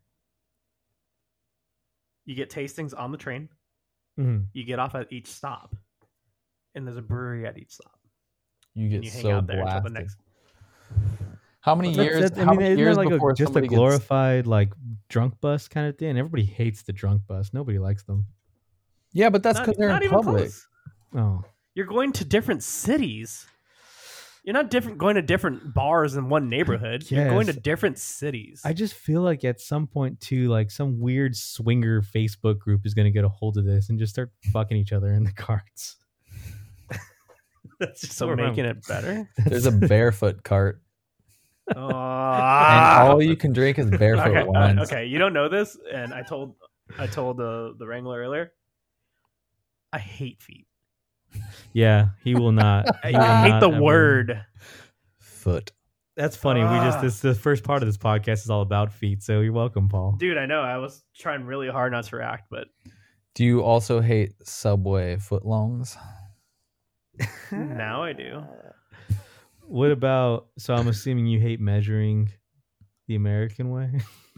You get tastings on the train. Mhm. You get off at each stop, and there's a brewery at each stop. You And get you hang so out there until the blasted. next. How many years? I how mean, many isn't years that like before just a somebody gets- glorified like drunk bus kind of thing? Everybody hates the drunk bus. Nobody likes them. Yeah, but that's Not- because they're not in even public. close. Oh, You're going to different cities. You're not going to different bars in one neighborhood. You're going to Yes. different cities. I just feel like at some point too, like some weird swinger Facebook group is going to get a hold of this and just start fucking each other in the carts. That's just so where I'm- making it better. There's a barefoot cart, and Ah. all you can drink is barefoot okay, wines. okay, you don't know this, and I told the Wrangler earlier. I hate feet. Yeah, he will not. He will I hate not the ever- word. Foot. That's funny. We just Ah. this the first part of this podcast is all about feet. So you're welcome, Paul. Dude, I know. I was trying really hard not to react, but Do you also hate Subway footlongs? now I do. What about? So I'm assuming you hate measuring the American way.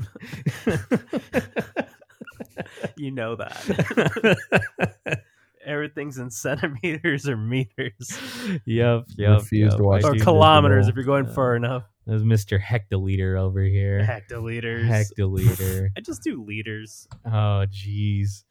You know that. Everything's in centimeters or meters Yep. Refuse to watch I or do kilometers miserable. if you're going far enough. There's Mr. Hectoliter over here. Hectoliters. Hectoliter. I just do liters. Oh, jeez.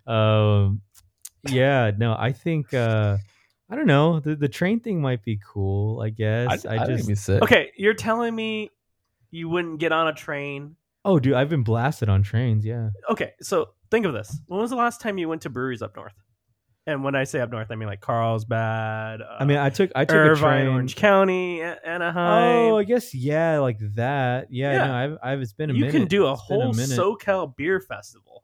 Yeah. No, I think. I don't know. The train thing might be cool. I guess. I think it'd be sick. Okay, you're telling me you wouldn't get on a train. Oh, dude, I've been blasted on trains. Yeah. Okay, so think of this. When was the last time you went to breweries up north? And when I say up north, I mean like Carlsbad. I mean, I took a Irvine, train. Orange County, Anaheim. Oh, I guess yeah, like that. Yeah, Yeah. no, I've it's been a you minute. can do a It's been whole minute. SoCal beer festival.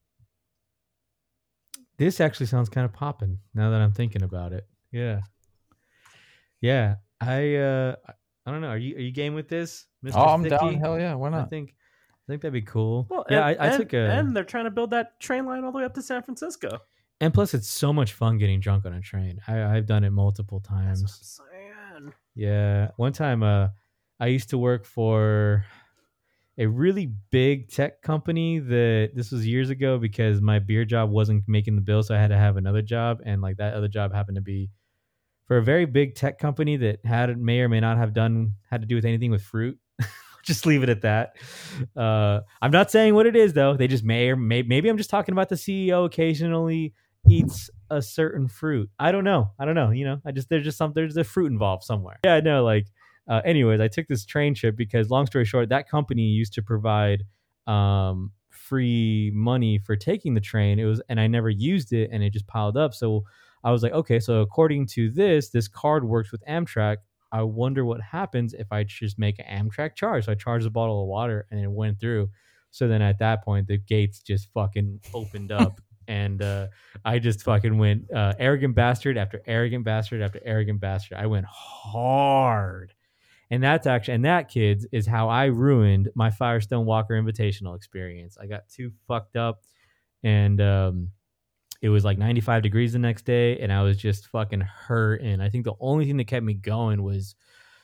This actually sounds kind of popping now that I'm thinking about it. Yeah. Yeah. I don't know. Are you game with this, Mr. Oh, I'm Sticky? down. Hell yeah, why I not? think that'd be cool. Well, yeah, and, I took a and they're trying to build that train line all the way up to San Francisco. and plus it's so much fun getting drunk on a train. I've done it multiple That's what I'm times. saying. Yeah. One time I used to work for a really big tech company that this was years ago because my beer job wasn't making the bill, so I had to have another job, and like that other job happened to be for a very big tech company that may or may not have had to do with anything with fruit. Just leave it at that. I'm not saying what it is though. They just maybe I'm just talking about the CEO occasionally eats a certain fruit. I don't know. You know, there's a fruit involved somewhere. Yeah, no, like. Anyways, I took this train trip because, long story short, that company used to provide free money for taking the train. And I never used it, and it just piled up. So I was like, okay, so according to this card works with Amtrak. I wonder what happens if I just make an Amtrak charge. So I charged a bottle of water, and it went through. So then at that point, the gates just fucking opened up. And I just fucking went arrogant bastard after arrogant bastard after arrogant bastard. I went hard. And that, kids, is how I ruined my Firestone Walker Invitational experience. I got too fucked up, and it was like 95 degrees the next day, and I was just fucking hurting. I think the only thing that kept me going was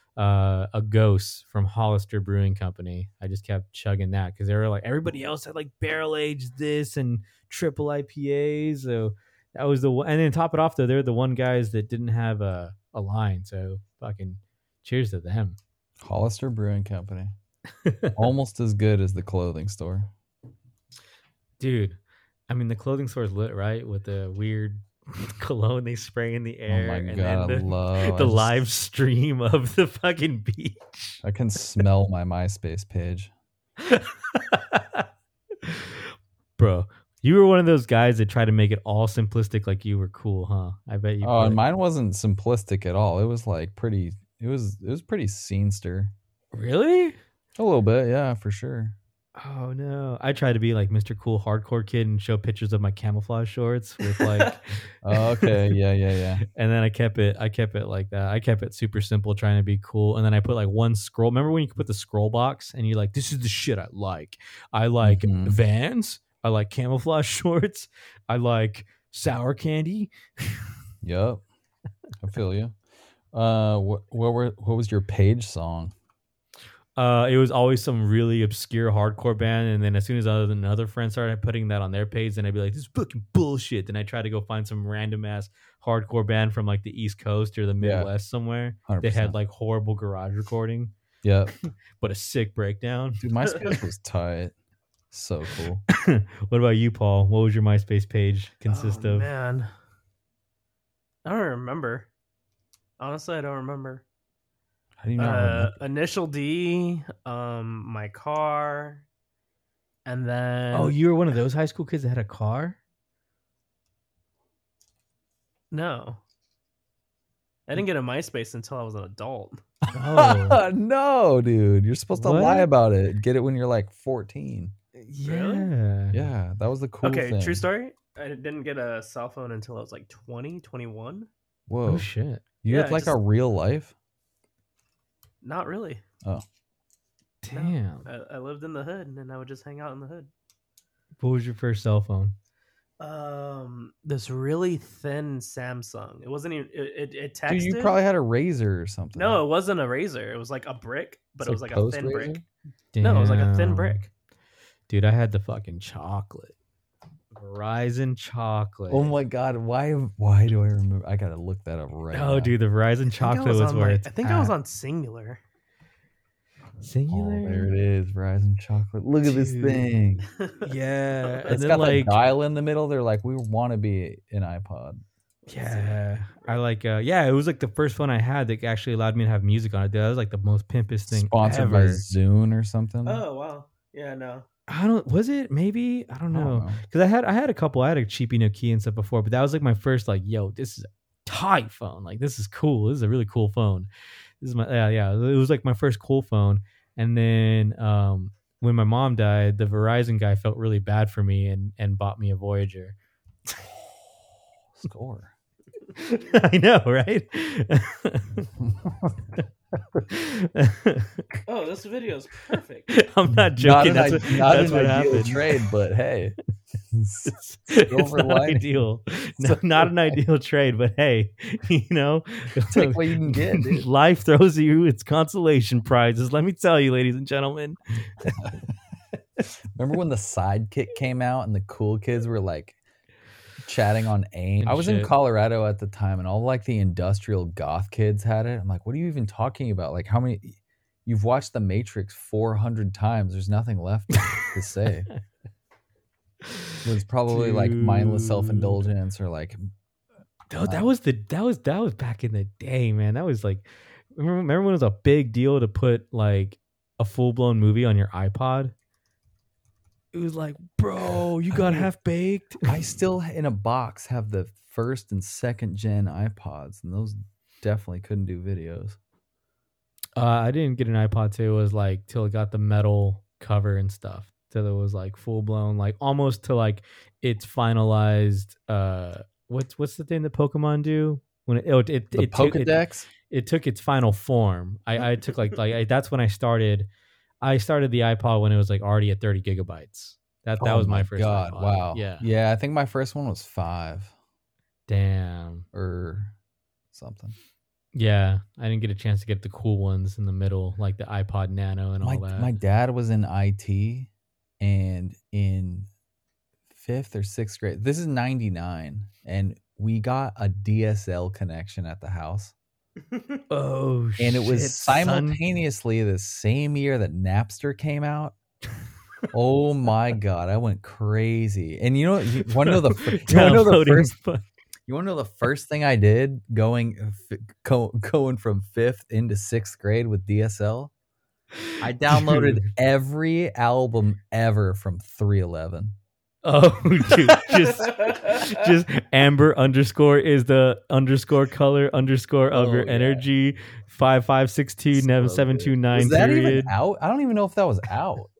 a Ghost from Hollister Brewing Company. I just kept chugging that because they were like everybody else had like barrel aged this and triple IPAs. So that was the one. And then top it off though, they're the one guys that didn't have a line. So fucking cheers to them. Hollister Brewing Company. Almost as good as the clothing store. Dude, I mean the clothing store is lit, right? With the weird cologne they spray in the air. Oh my and God, then I love the live stream of the fucking beach. I can smell my MySpace page. Bro, you were one of those guys that tried to make it all simplistic like you were cool, huh? I bet you. Oh, and mine wasn't simplistic at all. It was like pretty. It was pretty scenester. Really? A little bit, yeah, for sure. Oh no! I tried to be like Mr. Cool Hardcore Kid and show pictures of my camouflage shorts with like. Oh, okay, yeah. And then I kept it like that. I kept it super simple, trying to be cool. And then I put like one scroll. Remember when you could put the scroll box and you're like, "This is the shit I like. I like Vans. I like camouflage shorts. I like sour candy." Yep, I feel you. What was your page song? It was always some really obscure hardcore band, and then as soon as another friend started putting that on their page, then I'd be like, "This is fucking bullshit." Then I try to go find some random ass hardcore band from like the East Coast or the Midwest somewhere. 100%. They had like horrible garage recording, Yep, but a sick breakdown. dude, MySpace was tight. So cool. What about you, Paul? What was your MySpace page consist of? Man, I don't remember. Honestly, I don't remember. How do you not remember? Initial D, my car, and then Oh, you were one of those high school kids that had a car? no, I didn't get a MySpace until I was an adult. Oh, No, dude, you're supposed to lie What? about it. Get it when you're like 14. yeah. Yeah, that was the cool Okay, thing. true story. I didn't get a cell phone until I was like 20, 21. Whoa, Oh shit. you Yeah, had like just- a real life. Not really. Damn. I lived in the hood, and then I would just hang out in the hood. What was your first cell phone? This really thin Samsung. It wasn't even. It texted. Dude, you probably had a razor or something. No, it wasn't a razor. It was like a brick, but it was like a post thin razor? brick. No, it was like a thin Damn. brick. Dude, I had the fucking chocolate. Verizon chocolate. Oh my god, why do I remember? I gotta look that up right now. Oh, dude, the Verizon chocolate was on where like, it's I think I was at. on Singular. Singular. Oh, there it is, Verizon chocolate. Look at this Dude. thing. Yeah, and It's then got like, the dial in the middle. They're like, we want to be an iPod. yeah, I like, yeah, it was like the first phone I had that actually allowed me to have music on it. That was like the most pimpest thing Sponsored by ever. Zune or something. Oh wow. Yeah, no. I don't. Was it? Maybe I don't I don't know. know. Because I had a couple. I had a cheapy Nokia and stuff before, but that was like my first like, yo, this is a tight phone. Like this is cool. This is a really cool phone. This is my yeah. It was like my first cool phone. And then when my mom died, the Verizon guy felt really bad for me and bought me a Voyager. Score. I know, right? Oh, this video is perfect. I'm not joking. Not That's an, what, not that's an what ideal happened. trade, but hey, It's silver not lining. ideal. No, not an ideal trade, but hey, you know, Take what you can get, dude. life throws you its consolation prizes. Let me tell you, ladies and gentlemen. Remember when the Sidekick came out and the cool kids were like chatting on AIM? And I was in shit. Colorado at the time, and all like the industrial goth kids had it. I'm like, what are you even talking about? Like, how many? You've watched The Matrix 400 times. There's nothing left to say. It was probably like mindless Dude. self-indulgence or like That was back in the day, man. That was like, remember when it was a big deal to put like a full blown movie on your iPod? It was like, bro, you got Half Baked. I still in a box have the first and second gen iPods, and those definitely couldn't do videos. I didn't get an iPod till it was like till it got the metal cover and stuff. Till it was like full blown, like almost to like its finalized. What's the thing that Pokemon do when The Pokedex. It took its final form. I took that's when I started. I started the iPod when it was like already at 30 gigabytes. That Oh was my first God! iPod. Wow. Yeah. I think my first one was 5 Damn. or something. Yeah, I didn't get a chance to get the cool ones in the middle, like the iPod Nano and all that. My dad was in IT, and in 5th or 6th grade, this is 99, and we got a DSL connection at the house. Oh, And it was shit, son. simultaneously the same year that Napster came out. Oh my God, I went crazy. And you want to know the Downloading first you want to know the first thing I did going from 5th into 6th grade with DSL? I downloaded Dude. every album ever from 311. Oh, dude, just Amber underscore is the underscore color underscore of Oh, your yeah. energy 5562 So 729 Was that even period. out? I don't even know if that was out.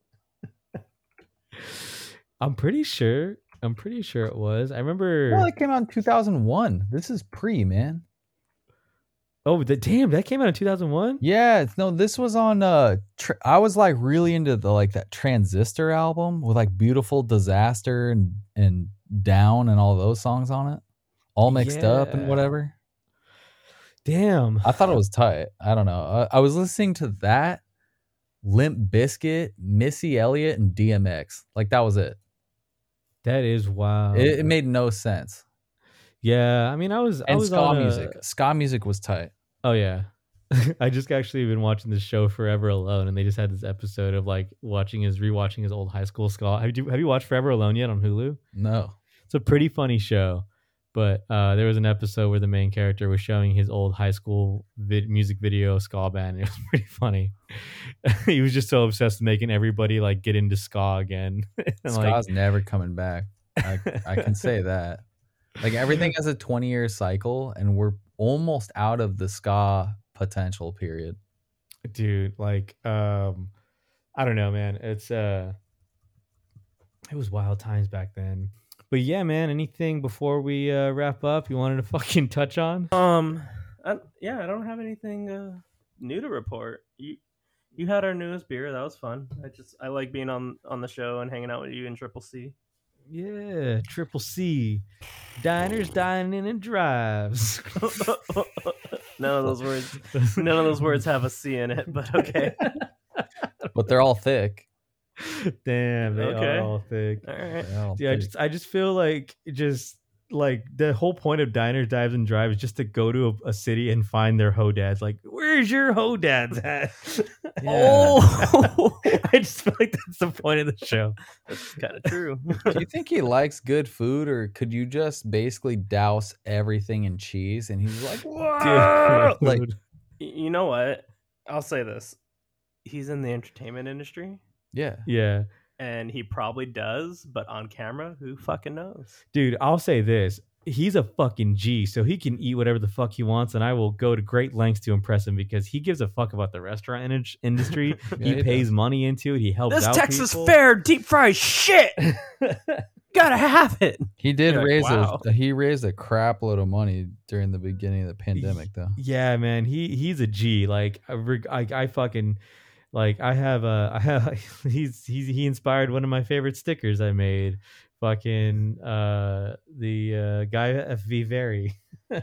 I'm pretty sure it was. I remember. Well, it came out in 2001. This is pre, man. Oh, damn! That came out in 2001. Yeah, this was on I was like really into that Transistor album with like Beautiful Disaster and Down and all those songs on it. All mixed up and Yeah. whatever. Damn. I thought it was tight. I don't know. I was listening to that, Limp Bizkit, Missy Elliott, and DMX. Like that was it. That is wild. It made no sense. Yeah, I mean, I was And ska on music. Ska music was tight. Oh yeah. I just actually been watching this show Forever Alone, and they just had this episode of like rewatching his old high school ska. Have you watched Forever Alone yet on Hulu? No. It's a pretty funny show, but there was an episode where the main character was showing his old high school music video ska band, and it was pretty funny. He was just so obsessed with making everybody like get into ska again. And, Ska's never coming back. I can say that. Like everything has a 20-year cycle, and we're almost out of the ska potential period. Dude, like I don't know, man. It was wild times back then. But yeah, man, anything before we wrap up you wanted to fucking touch on? I don't have anything new to report. You had our newest beer. That was fun. I like being on the show and hanging out with you and Triple C. Yeah, Triple C. Diners, dining, and drives. None of those words have a C in it, but okay. But they're all thick. Damn, they Okay. are all thick. All right. They're all Yeah, thick. I just feel like the whole point of diners, dives, and drive is just to go to a city and find their ho dads. Like, where's your ho dads at? Oh, I just feel like that's the point of the show. that's kind of true. Do you think he likes good food, or could you just basically douse everything in cheese? And he's like, "Whoa!" Dude, Like, You know what? I'll say this: he's in the entertainment industry, yeah. yeah. and he probably does. But on camera, who fucking knows? Dude, I'll say this. He's a fucking G, so he can eat whatever the fuck he wants, and I will go to great lengths to impress him because he gives a fuck about the restaurant industry. Yeah, He pays money into it. He helps This out Texas people. Fair deep fried shit. Gotta have it. He did You're like, raise wow. he raised a crap load of money during the beginning of the pandemic, though. Yeah, man, he's a G. Like I fucking like I have he inspired one of my favorite stickers I made. Fucking the guy Fieri.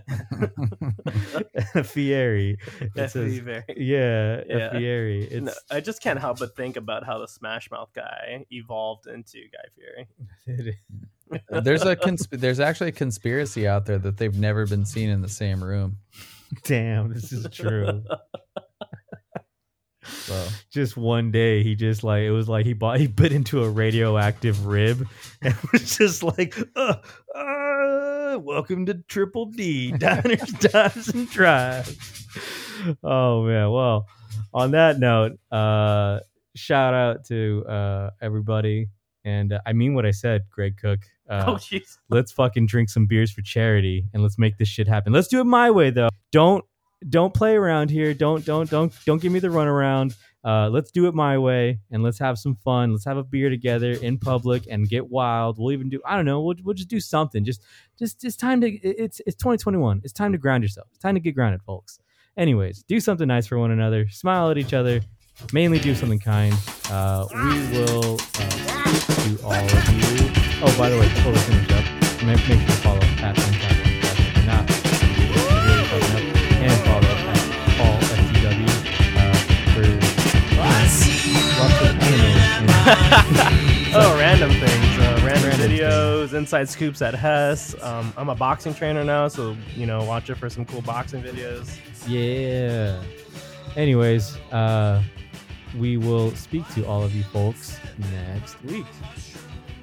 Fieri. It says, yeah, Yeah. Fieri. It's No, I just can't help but think about how the Smash Mouth guy evolved into Guy Fieri. There's actually a conspiracy out there that they've never been seen in the same room. damn, this is true. So Just one day he just like it was like he bit into a radioactive rib and was just like welcome to Triple D Diners, Dives, and Drives. Oh man, well on that note, shout out to everybody, and I mean what I said, Greg Cook. Oh jeez. Let's fucking drink some beers for charity and let's make this shit happen. Let's do it my way though. Don't play around here. Don't give me the runaround. Let's do it my way and let's have some fun. Let's have a beer together in public and get wild. We'll even do, I don't know, we'll just do something. Just it's time to it's 2021. It's time to ground yourself. It's time to get grounded, folks. Anyways, do something nice for one another. Smile at each other. Mainly do something kind. We will speak to all of you. Oh, by the way, before we finish up, make sure to follow at Untitled Podcast if you're not. Really fucking up. And follow was Inside Scoops at Hess. I'm a boxing trainer now, so watch it for some cool boxing videos. Yeah. Anyways, we will speak to all of you folks next week.